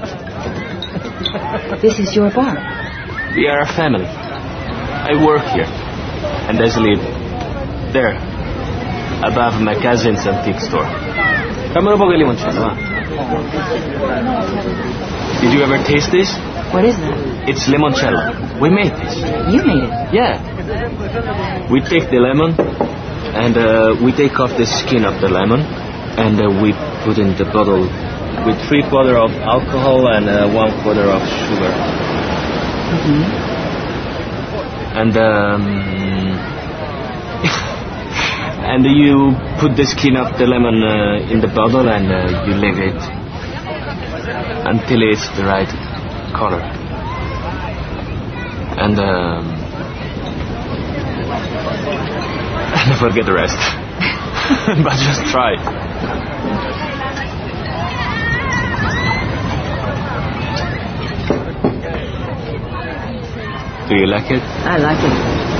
This is your bar. We are a family. I work here. And I sleep there, above my cousin's antique store. Dammi un po' che limoncello, va. Did you ever taste this? What is that? It's limoncello. We made this. You made it? Yeah. We take the lemon, and we take off the skin of the lemon, and we put in the bottle with 3/4 of alcohol and 1/4 of sugar. Mm-hmm. And and you put the skin of the lemon in the bottle and you leave it until it's the right color. And forget the rest. But just try. Do you like it? I like it.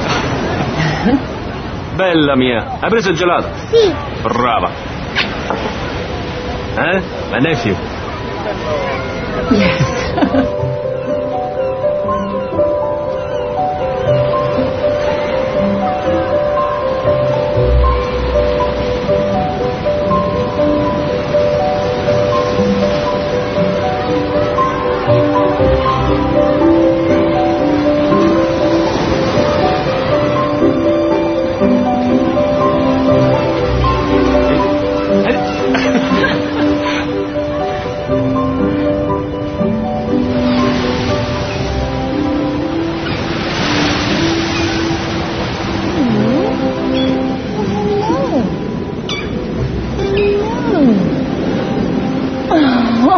Bella mia, hai preso il gelato? Sì. Brava. Eh? My nephew. Yes.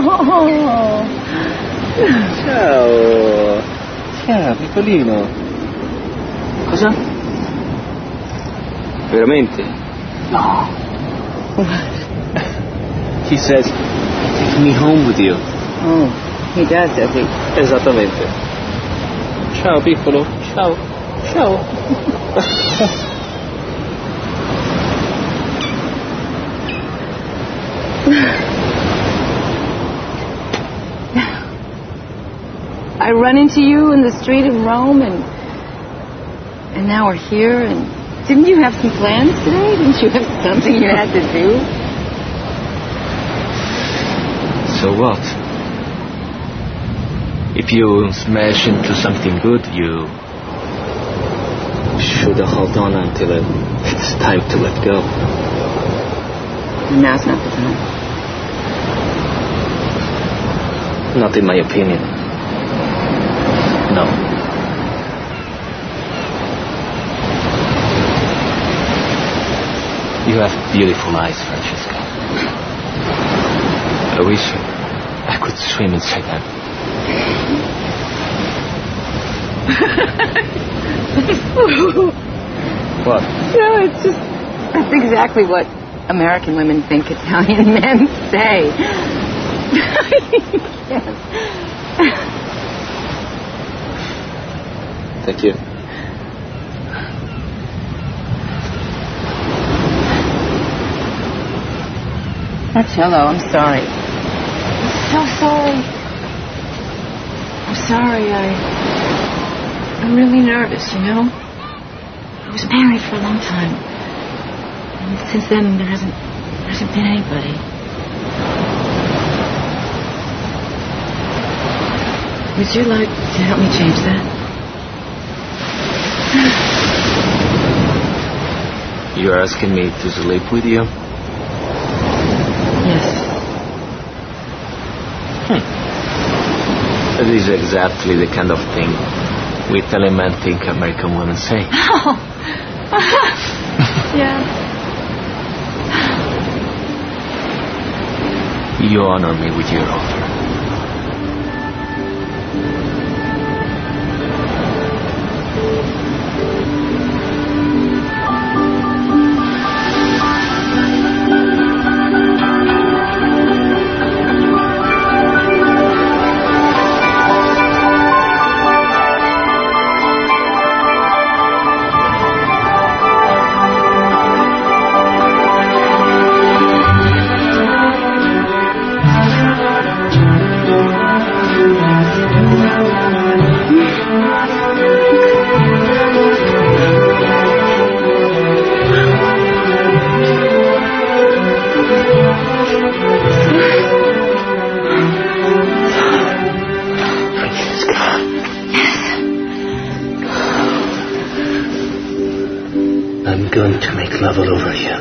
Ciao. Ciao, piccolino. Cosa? Veramente? No. He says, take me home with you. Oh, he does he? Esattamente. Ciao, piccolo. Ciao. Ciao. I run into you in the street in Rome, and now we're here, and didn't you have some plans today? Didn't you have something you had to do? So what? If you smash into something good, you should hold on until it's time to let go. And now's not the time. Not in my opinion. No. You have beautiful eyes, Francesca. I wish I could swim inside them. What? No, it's just... That's exactly what American women think Italian men say. Yes. Thank you. Marcello, I'm sorry. I'm so sorry. I'm sorry. I'm really nervous, you know? I was married for a long time. And since then, there hasn't been anybody. Would you like to help me change that? You're asking me to sleep with you? Yes. That is exactly the kind of thing we Italian men think American women say. Oh. Yeah. You honor me with your offer. I'm going to make love all over you.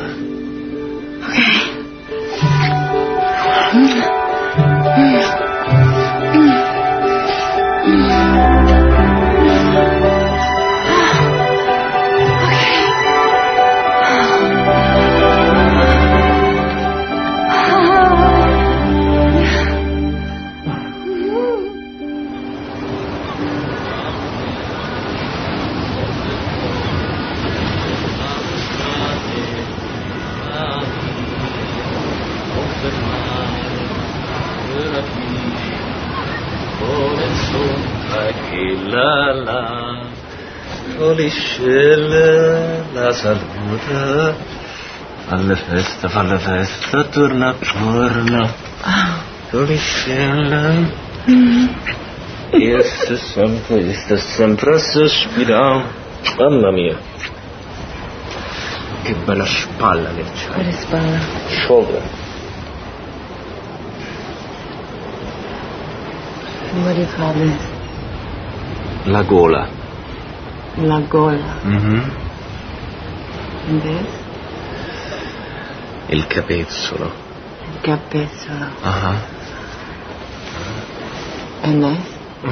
La saluta, alle festa, torna, torna. Poliscella, io sto sempre a sospirare. Mamma mia, che bella spalla che c'hai. Quale spalla? Shoulder. What do you call this? La gola. La gola. Mm-hmm. And this? Il capezzolo. Il capezzolo. Uh-huh. And this?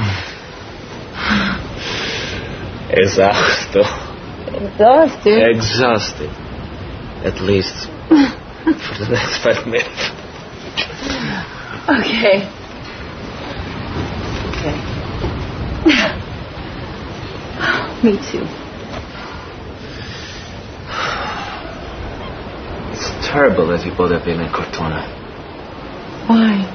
Esausto. Exhausted? Exhausted. At least for the next 5 minutes. Okay. Me too. It's terrible that you both have been in Cortona. Why?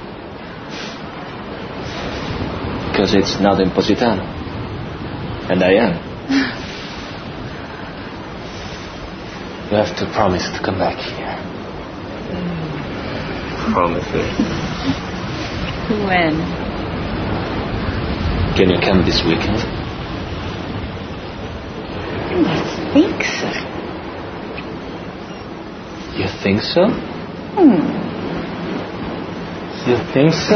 Because it's not in Positano. And I am. You have to promise to come back here. Promise it. When? Can you come this weekend? I think so. You think so? You think so?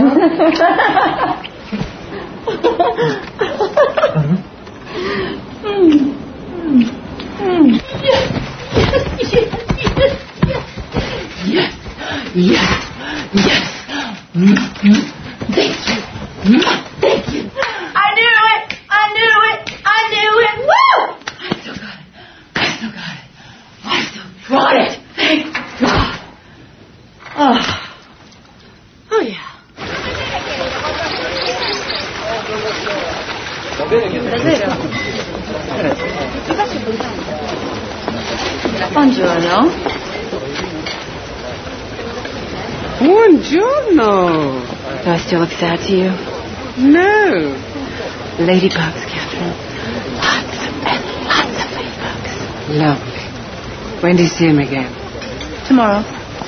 Yes. Thank you. I knew it. Woo! I still got it. Thank God. Oh yeah. Buongiorno. Buongiorno. Do I still look sad to you? No. Ladybugs, Catherine. Lots of ladybugs. Lovely. When do you see him again? Tomorrow.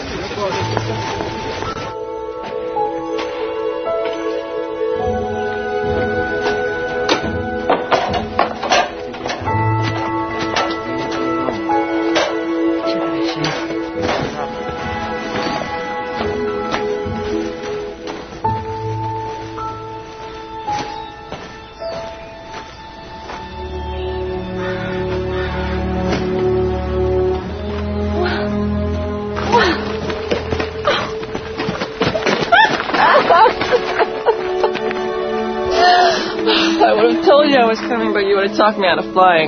I would have told you I was coming, but you would have talked me out of flying.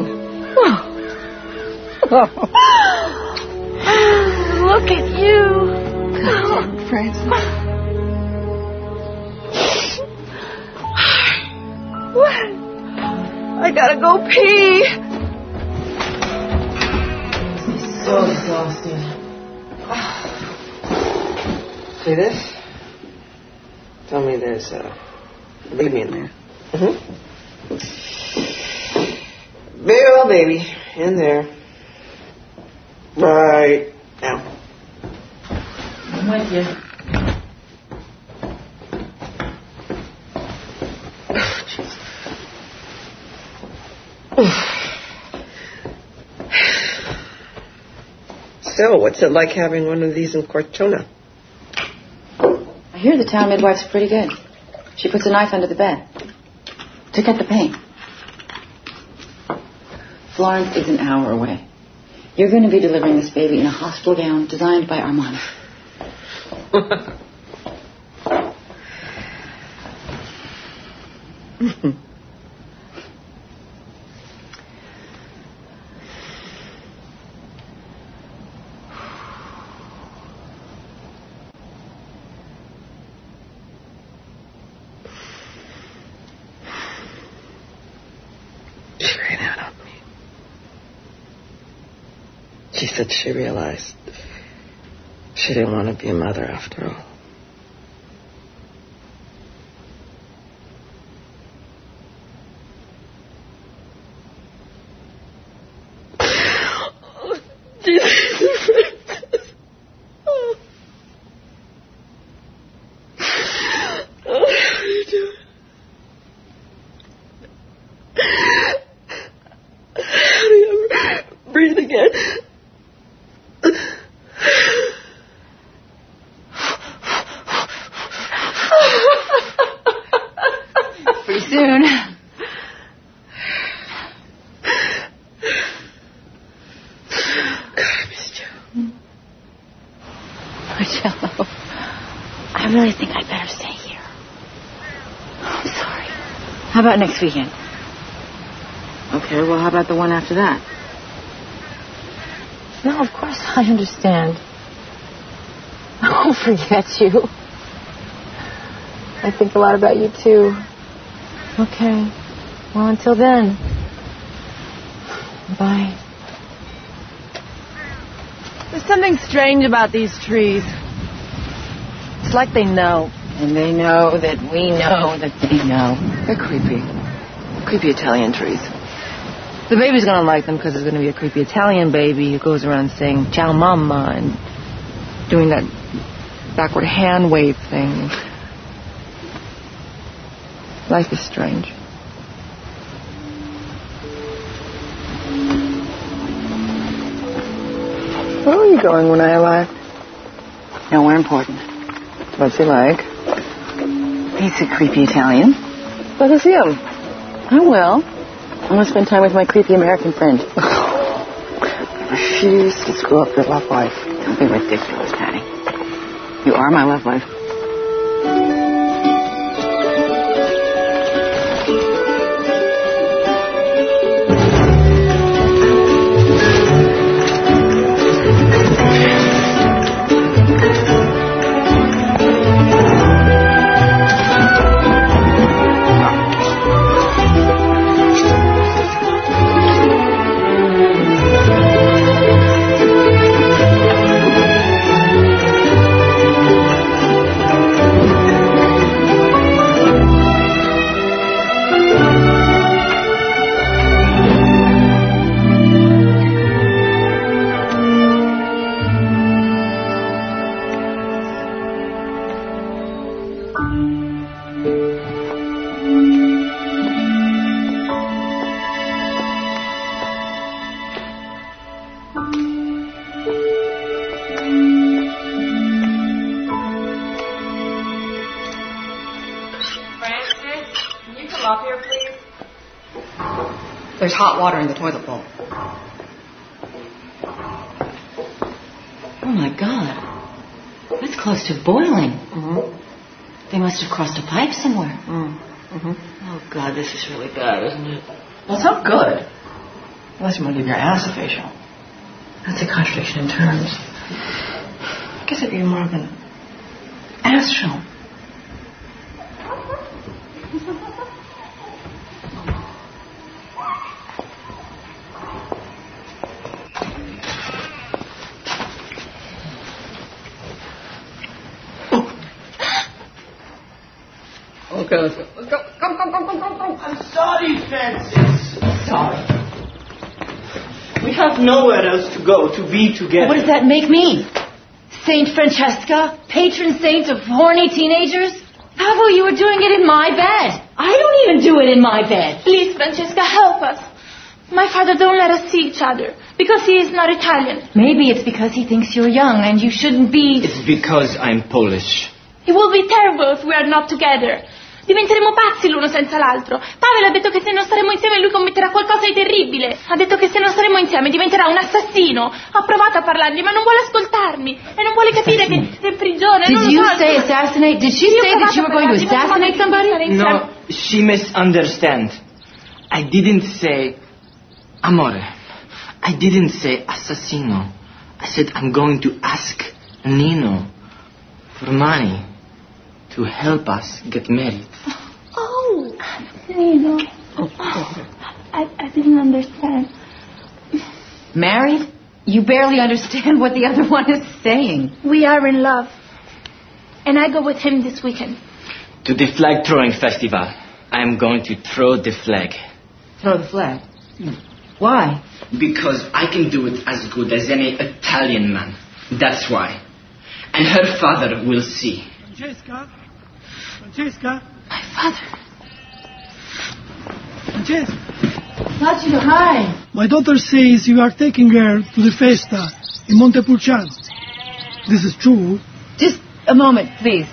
Look at you. Come on, Francis. What? I gotta go pee. I'm so exhausted. See this? Tell me there's a baby in there. Big old baby in there. Right now. I'm with you. So, what's it like having one of these in Cortona? I hear the town midwife's pretty good. She puts a knife under the bed to cut the pain. Florence is an hour away. You're going to be delivering this baby in a hospital gown designed by Armani. She ran out on me. She said she realized she didn't want to be a mother after all. Oh, Jesus. What are you doing? How do you ever breathe again? Pretty soon. God, I missed you. Marcello, I really think I'd better stay here. I'm sorry. How about next weekend? Okay, well, how about the one after that? No, of course I understand. I won't forget you. I think a lot about you, too. Okay. Well, until then. Bye. There's something strange about these trees. It's like they know. And they know that we know that they know. They're creepy. Creepy Italian trees. The baby's going to like them because it's going to be a creepy Italian baby who goes around saying, ciao mama, and doing that backward hand wave thing. Life is strange. Where were you going when I arrived? Nowhere important. What's he like? He's a creepy Italian. Let us see him. I will. I want to spend time with my creepy American friend. I refuse to screw up your love life. Don't be ridiculous, Patty. You are my love life. There's hot water in the toilet bowl. Oh, my God. That's close to boiling. Mm-hmm. They must have crossed a pipe somewhere. Mm-hmm. Oh, God, this is really bad, isn't it? Well, it's not good. Unless you want to give your ass a facial. That's a contradiction in terms. I guess it'd be more of an ass show. Okay, let's go. Let's go. Come. I'm sorry, Francis. Sorry. We have nowhere else to go to be together. What does that make me? Saint Francesca? Patron saint of horny teenagers? Pavo, you were doing it in my bed. I don't even do it in my bed. Please, Francesca, help us. My father don't let us see each other because he is not Italian. Maybe it's because he thinks you're young and you shouldn't be... It's because I'm Polish. It will be terrible if we are not together. Diventeremo pazzi l'uno senza l'altro. Pavel ha detto che se non staremo insieme lui commetterà qualcosa di terribile. Ha detto che se non staremo insieme diventerà un assassino. Ho provato a parlargli ma non vuole ascoltarmi. E non vuole capire che è in prigione. Did you say assassinate? Did she say that you were going to assassinate somebody? No, she misunderstands. I didn't say amore. I didn't say assassino. I said I'm going to ask Nino for money to help us get married. Oh, Nino. I didn't understand. Married? You barely understand what the other one is saying. We are in love. And I go with him this weekend. To the flag throwing festival. I am going to throw the flag. Throw the flag? Why? Because I can do it as good as any Italian man. That's why. And her father will see. Francesca? My father. Francesca? Placido, hi. My daughter says you are taking her to the festa in Montepulciano. This is true? Just a moment, please.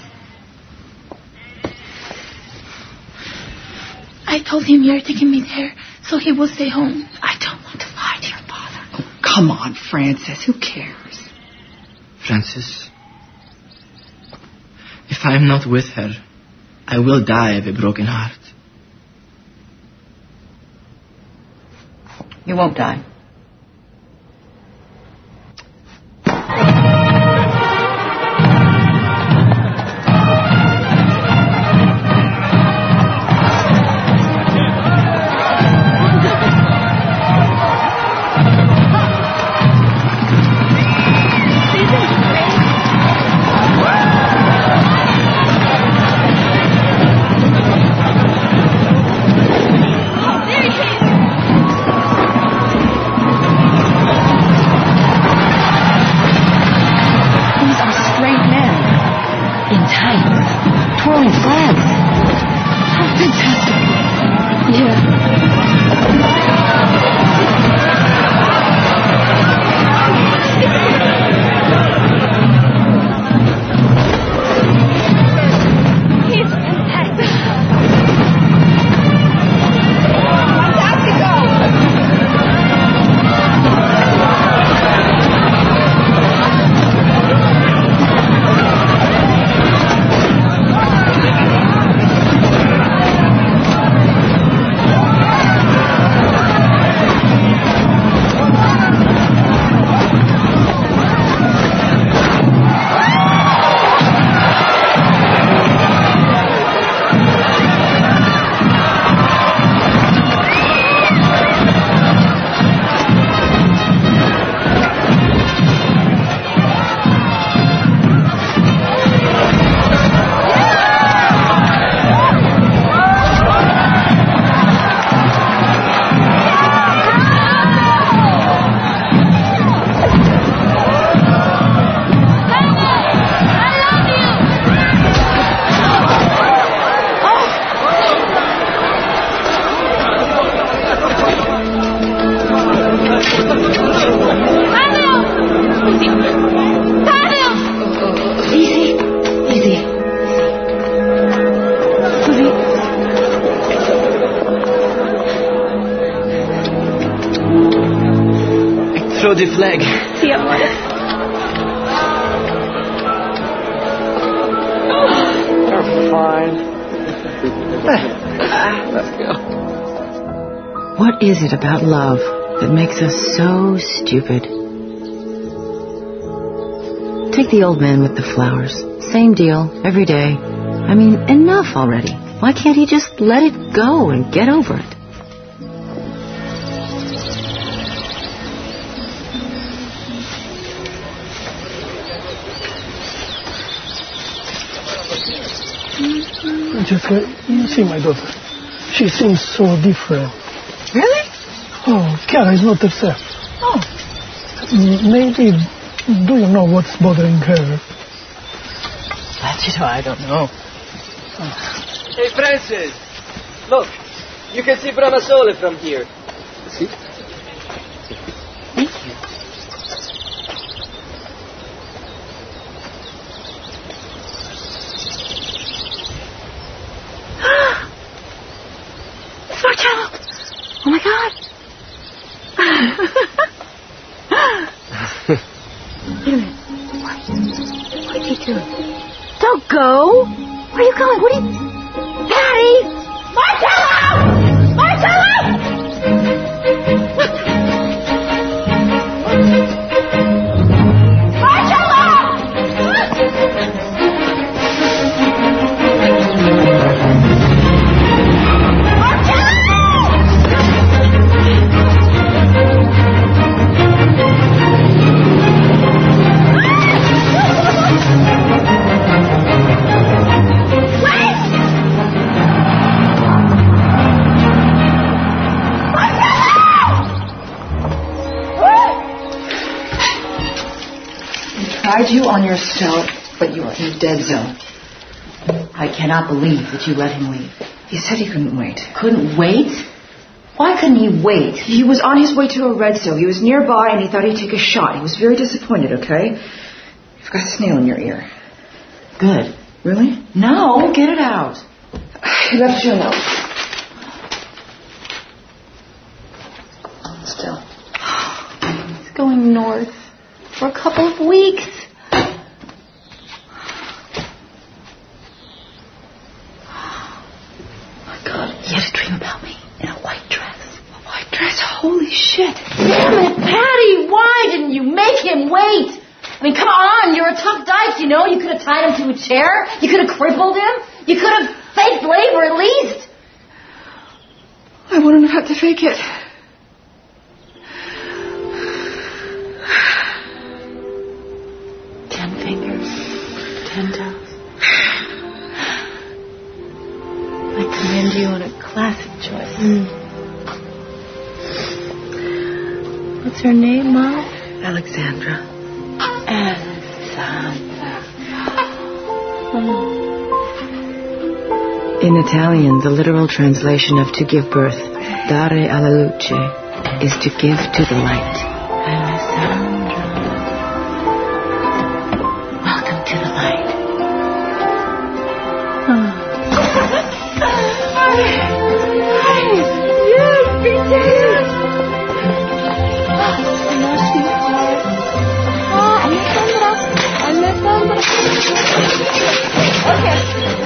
I told him you're taking me there, so he will stay home. I don't want to lie to your father. Oh, come on, Francis. Who cares? Francis, if I am not with her, I will die of a broken heart. You won't die. Throw the flag. Sì, amore. You're fine. Let's go. What is it about love that makes us so stupid? Take the old man with the flowers. Same deal, every day. I mean, enough already. Why can't he just let it go and get over it? Francesca, you see my daughter. She seems so different. Really? Oh, Chiara is not herself. Oh. Maybe, do you know what's bothering her? I don't know. Hey, Francis! Look, you can see Bramasole from here. See? Marcello! Oh my God! Wait a minute. What are you doing? Don't go! Where are you going? What are you... Patty! Marcello! Marcello! Tried you on yourself, but you are in the dead zone. I cannot believe that you let him leave. He said he couldn't wait. Couldn't wait? Why couldn't he wait? He was on his way to a red cell. He was nearby and he thought he'd take a shot. He was very disappointed, okay? You've got a snail in your ear. Good. Really? No, get it out. He left you a note. Still. He's going north for a couple of weeks. He had a dream about me in a white dress. A white dress? Holy shit. Damn it, Patty! Why didn't you make him wait? I mean, come on, you're a tough dyke, you know? You could have tied him to a chair. You could have crippled him. You could have faked labor at least. I wouldn't have had to fake it. Fingers, 10 toes. I commend you on a classic choice. What's her name, Mom? Alexandra. Alexandra. In Italian, the literal translation of to give birth, dare alla luce, is to give to the light. Alessandra, welcome to the light. Yes, BTS! Hello, sweetheart. Alessandra. Okay.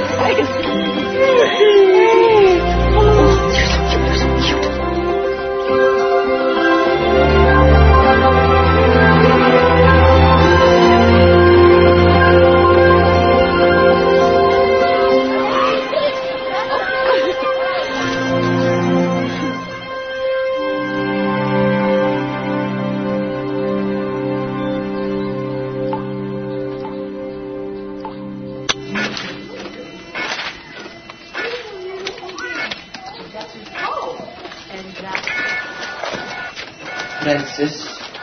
Francis,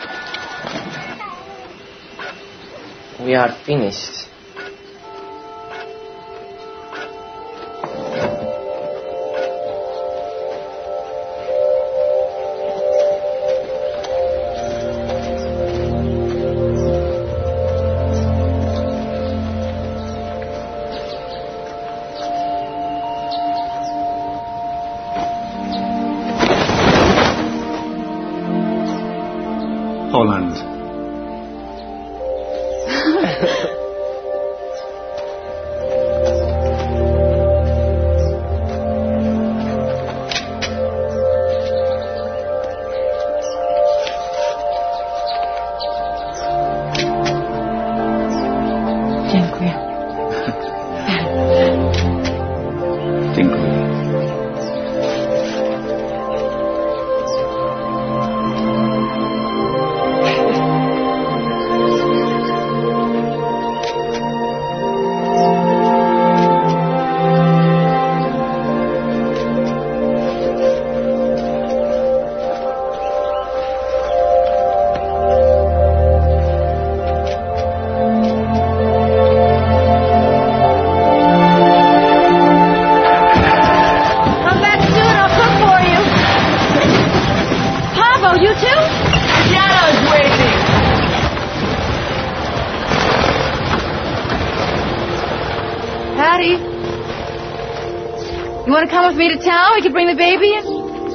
we are finished. Holland. Dziękuję. Dziękuję. Come back soon, I'll cook for you. Pablo, you too? Giano's waiting. Patty, you want to come with me to town? We could bring the baby in.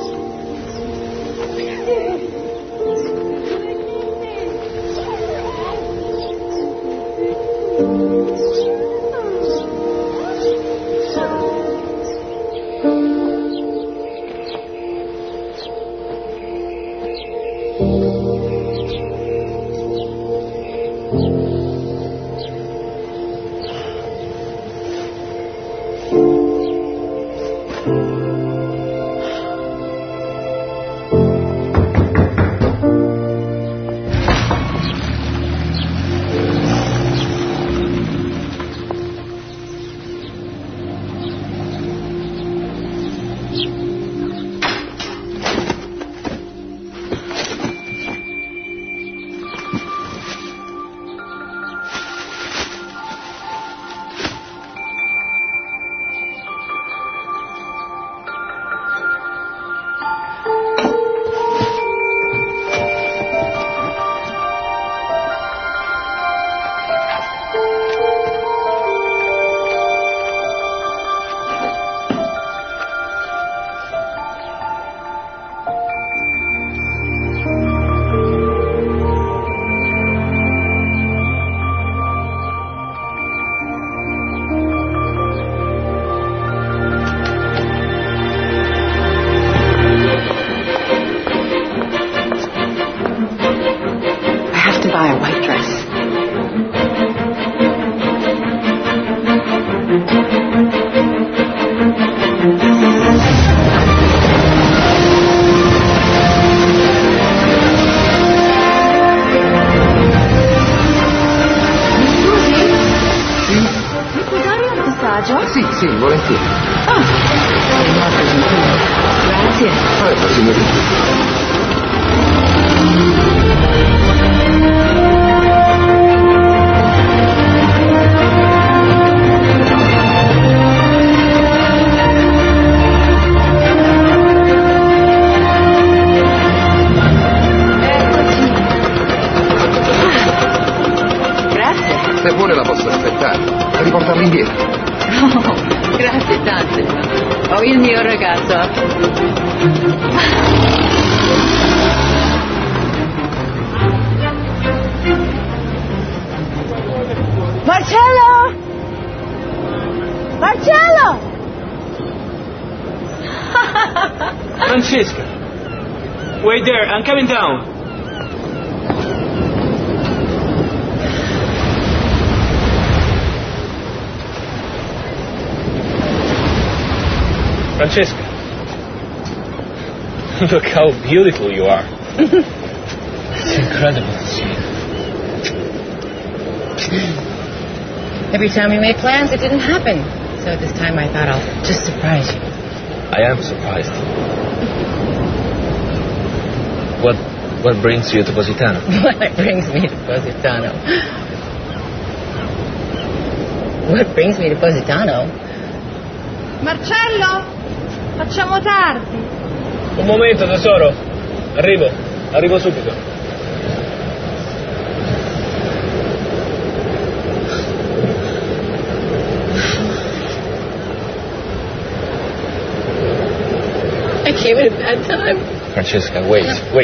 buy a white dress. Mi puoi dare un passaggio? Sì, sì, volentieri. Grazie. Prego, signorina. vuole la posso aspettare. Per riportarla indietro. Oh, grazie tante. Ho il mio ragazzo. Marcello! Marcello! Francesca! Wait there, I'm coming down. Francesca, look how beautiful you are. It's incredible to see. Every time we made plans, it didn't happen. So this time I thought I'll just surprise you. I am surprised. What brings you to Positano? What brings me to Positano? What brings me to Positano? Marcello, facciamo tardi. Un momento, tesoro. Arrivo subito. I came at a bad time. Francesca, wait.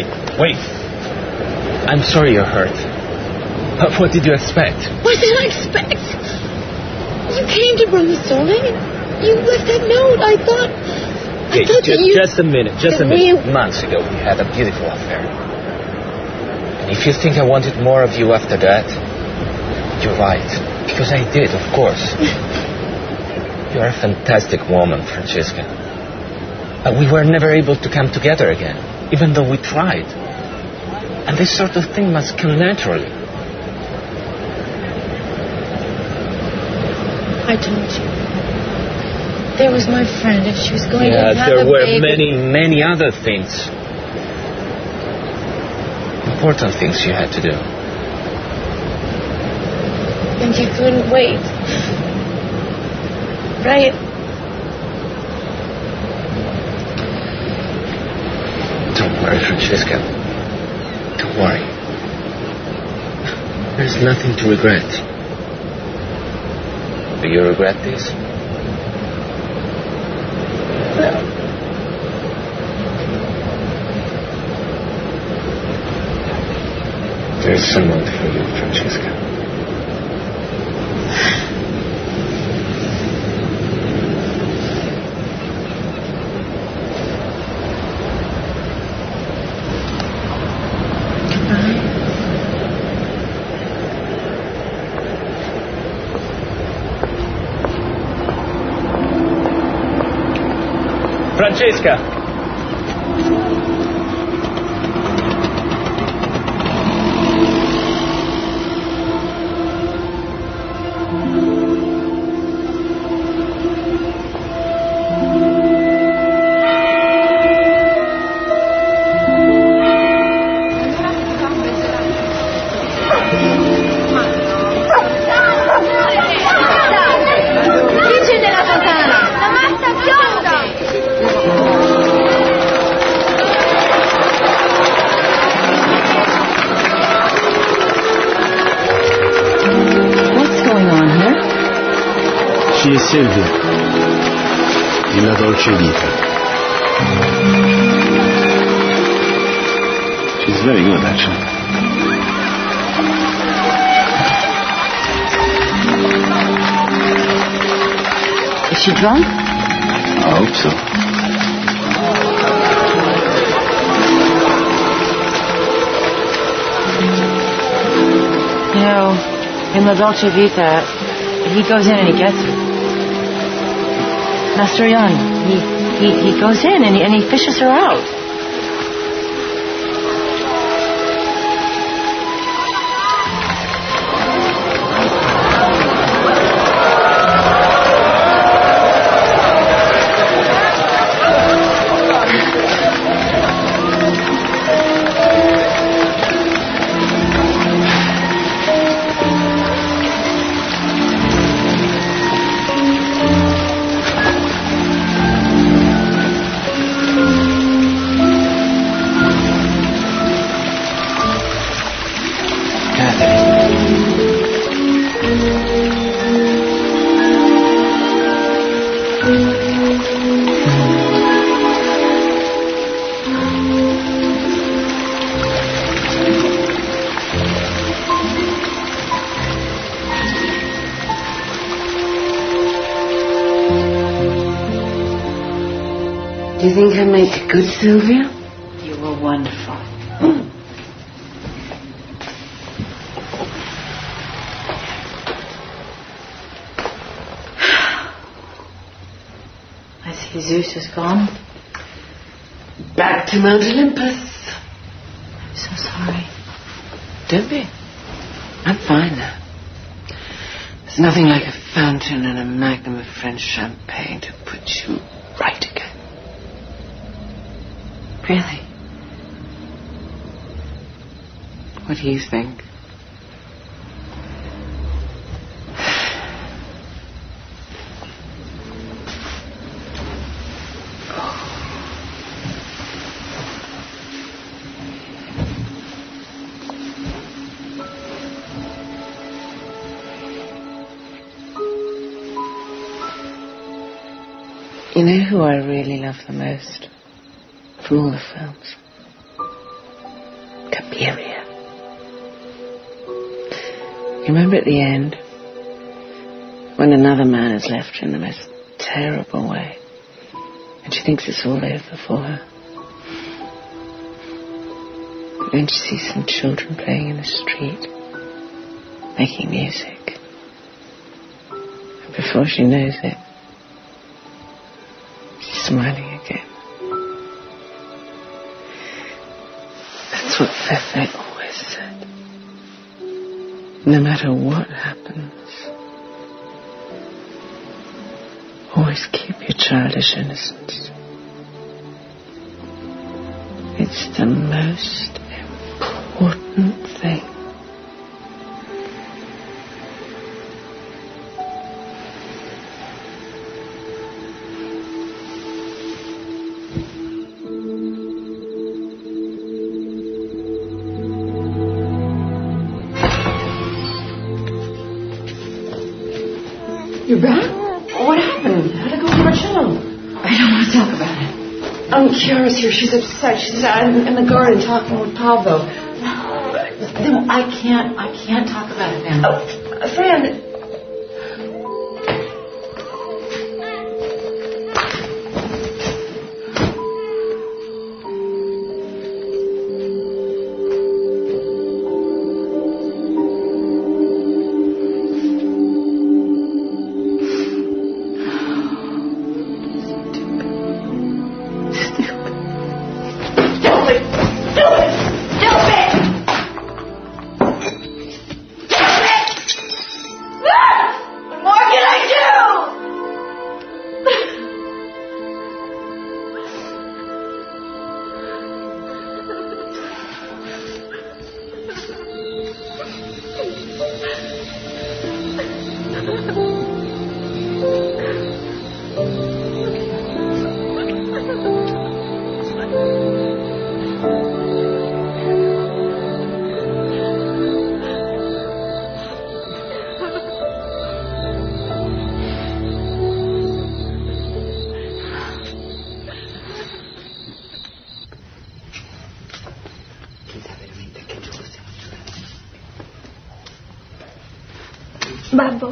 I'm sorry you're hurt. But what did you expect? What did I expect? You came to Bromasole. You left that note. I thought just a minute. Months ago, we had a beautiful affair. And if you think I wanted more of you after that, you're right. Because I did, of course. You're a fantastic woman, Francesca. But we were never able to come together again, even though we tried. And this sort of thing must come naturally. I told you. There was my friend, and she was going to have there a were baby. many other things. Important things you had to do. And you couldn't wait. Right? Don't worry, Francesca. Don't worry. There's nothing to regret. Do you regret this? No. There's someone for you, Francesca. Francesca! She is Silvia, in La Dolce Vita. She's very good, actually. Is she drunk? I hope so. You know, in La Dolce Vita, he goes in and he gets her. Mastroianni, he goes in and he fishes her out. Do you think I make a good Sylvia? You were wonderful. I see Zeus is gone. Back to Mount Olympus. I'm so sorry. Don't be. I'm fine now. There's nothing like a fountain and a magnum of French champagne to put you right again. Really? What do you think? You know who I really love the most from all the films? Cabiria. You remember at the end, when another man has left her in the most terrible way, and she thinks it's all over for her. But then she sees some children playing in the street, making music. And before she knows it, smiling again. That's what Fefe always said. No matter what happens, always keep your childish innocence. It's the most important thing. You're back? What happened? How'd it go with Marcello? I don't want to talk about it. Chiara's here. She's upset. She's out in the garden talking with Pablo. No, I can't talk about it now. Oh, Fran. Babbo.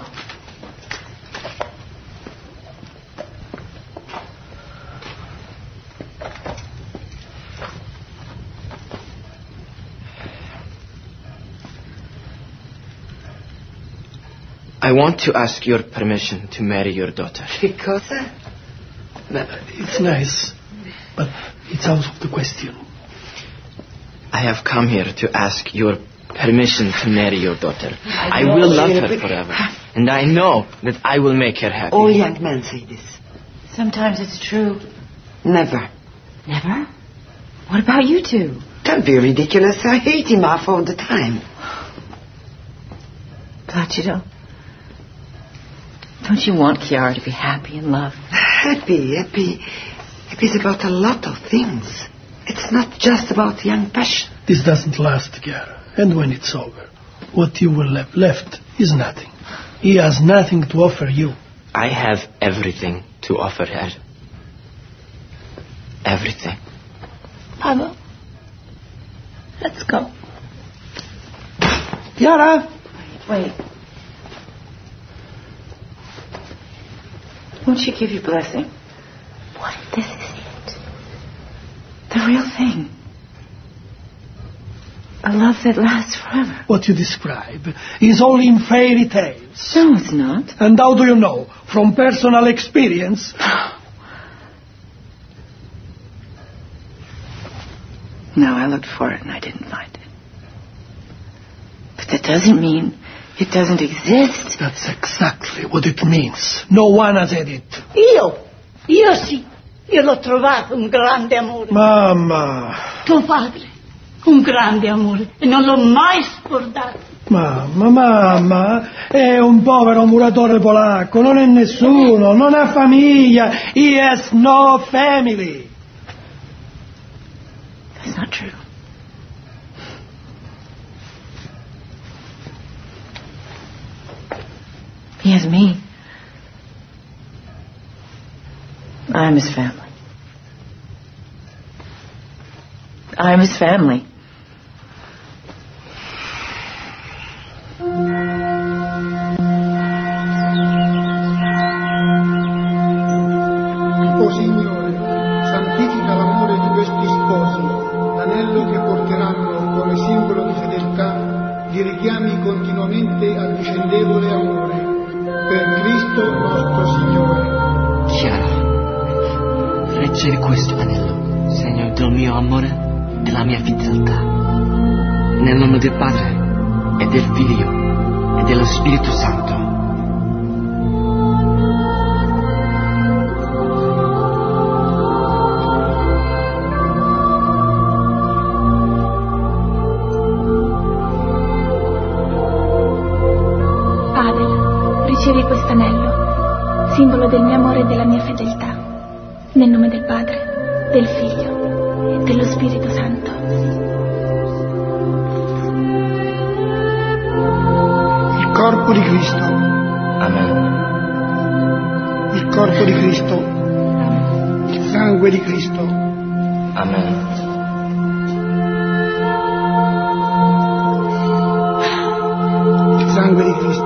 I want to ask your permission to marry your daughter. Che cosa? It's nice, but it's out of the question. I have come here to ask your permission to marry your daughter. I will love her forever. And I know that I will make her happy. All young men say this. Sometimes it's true. Never. Never? What about you two? Don't be ridiculous. I hate him off all the time. Placido, don't you want Chiara to be happy and loved? Happy. Happy's about a lot of things. It's not just about young passion. This doesn't last, Chiara. And when it's over, what you will have left is nothing. He has nothing to offer you. I have everything to offer her. Everything. Pablo, let's go. Chiara! Wait. Won't she give you blessing? What if this is it? the real thing. A love that lasts forever. What you describe is only in fairy tales. No, it's not. And how do you know? From personal experience? No, I looked for it and I didn't find it. But that doesn't mean it doesn't exist. That's exactly what it means. No one has had it. Io sì. Io l'ho trovato un grande amore. Mamma. Tuo padre. Un grande amore. E non l'ho mai scordato. Mamma, è un povero muratore polacco, non è nessuno, non ha famiglia. He has no family. That's not true. He has me. I'm his family. I'm his family. O Signore, santifica l'amore di questi sposi, l'anello che porteranno come simbolo di fedeltà, li richiami continuamente al vicendevole amore. Per Cristo nostro Signore. Chiara, ricevi questo anello, segno del mio amore e la mia fedeltà. Nel nome del Padre e del Figlio e dello Spirito Santo. Pavel, ricevi questo anello, simbolo del mio amore e della mia fedeltà. Nel nome del Padre, del Figlio e dello Spirito Santo. Il corpo di Cristo. Amen. Il corpo di Cristo. Il sangue di Cristo. Amen. Il sangue di Cristo.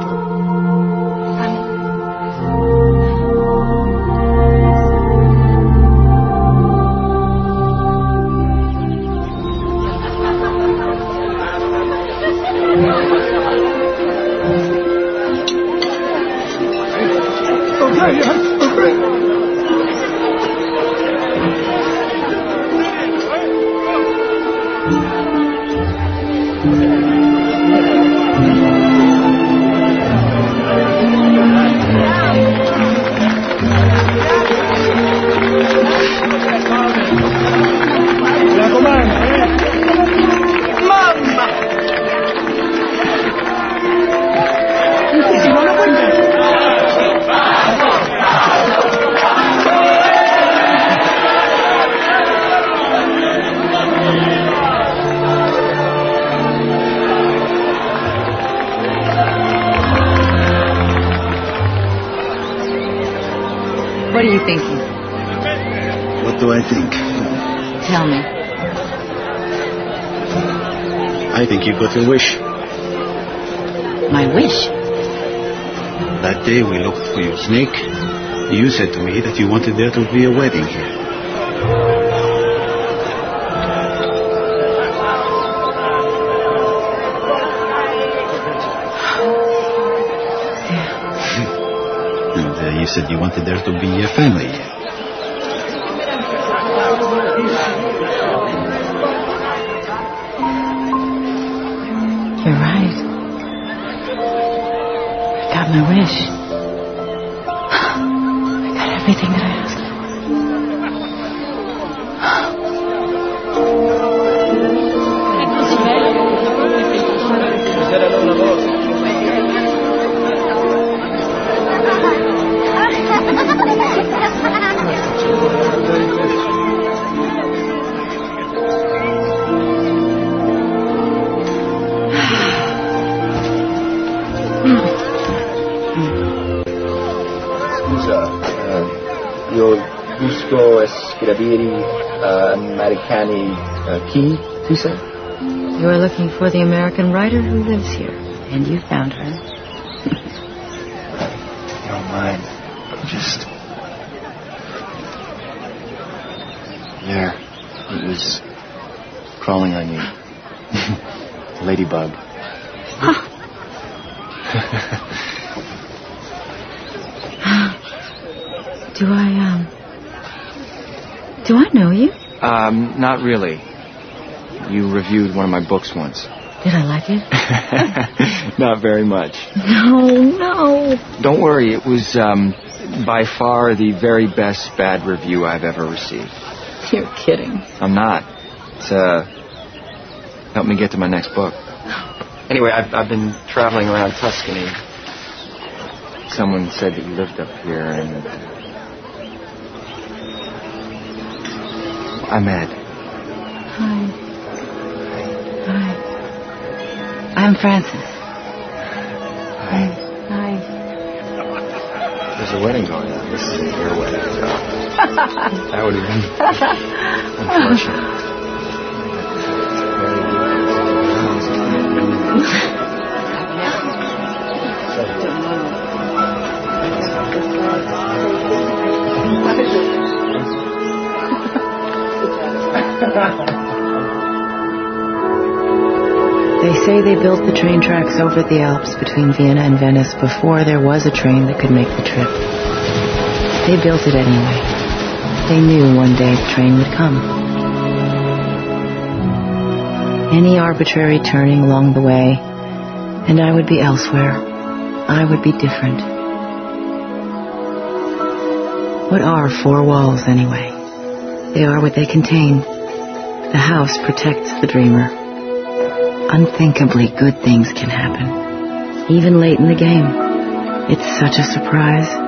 What are you thinking? What do I think? Tell me. I think you got your wish. My wish? That day we looked for your snake, you said to me that you wanted there to be a wedding here. And you said you wanted there to be a family. You're right. I got my wish. I got everything that I asked for. Io busco scriveri americani chi, tu sai? You are looking for the American writer who lives here, and you found her. You don't mind. Just... There. It was crawling on you. Ladybug. Do I know you? Not really. You reviewed one of my books once. Did I like it? Not very much. No. Don't worry, it was by far the very best bad review I've ever received. You're kidding. I'm not. It's helped me get to my next book. Anyway, I've been traveling around Tuscany. Someone said that you lived up here, and I'm Ed. Hi. I'm Frances. Hi. Hi. There's a wedding going on. This isn't your wedding, so that would have been unfortunate. They say they built the train tracks over the Alps between Vienna and Venice before there was a train that could make the trip. They built it anyway. They knew one day the train would come. Any arbitrary turning along the way, and I would be elsewhere. I would be different. What are four walls, anyway? They are what they contain. The house protects the dreamer. Unthinkably good things can happen, even late in the game. It's such a surprise.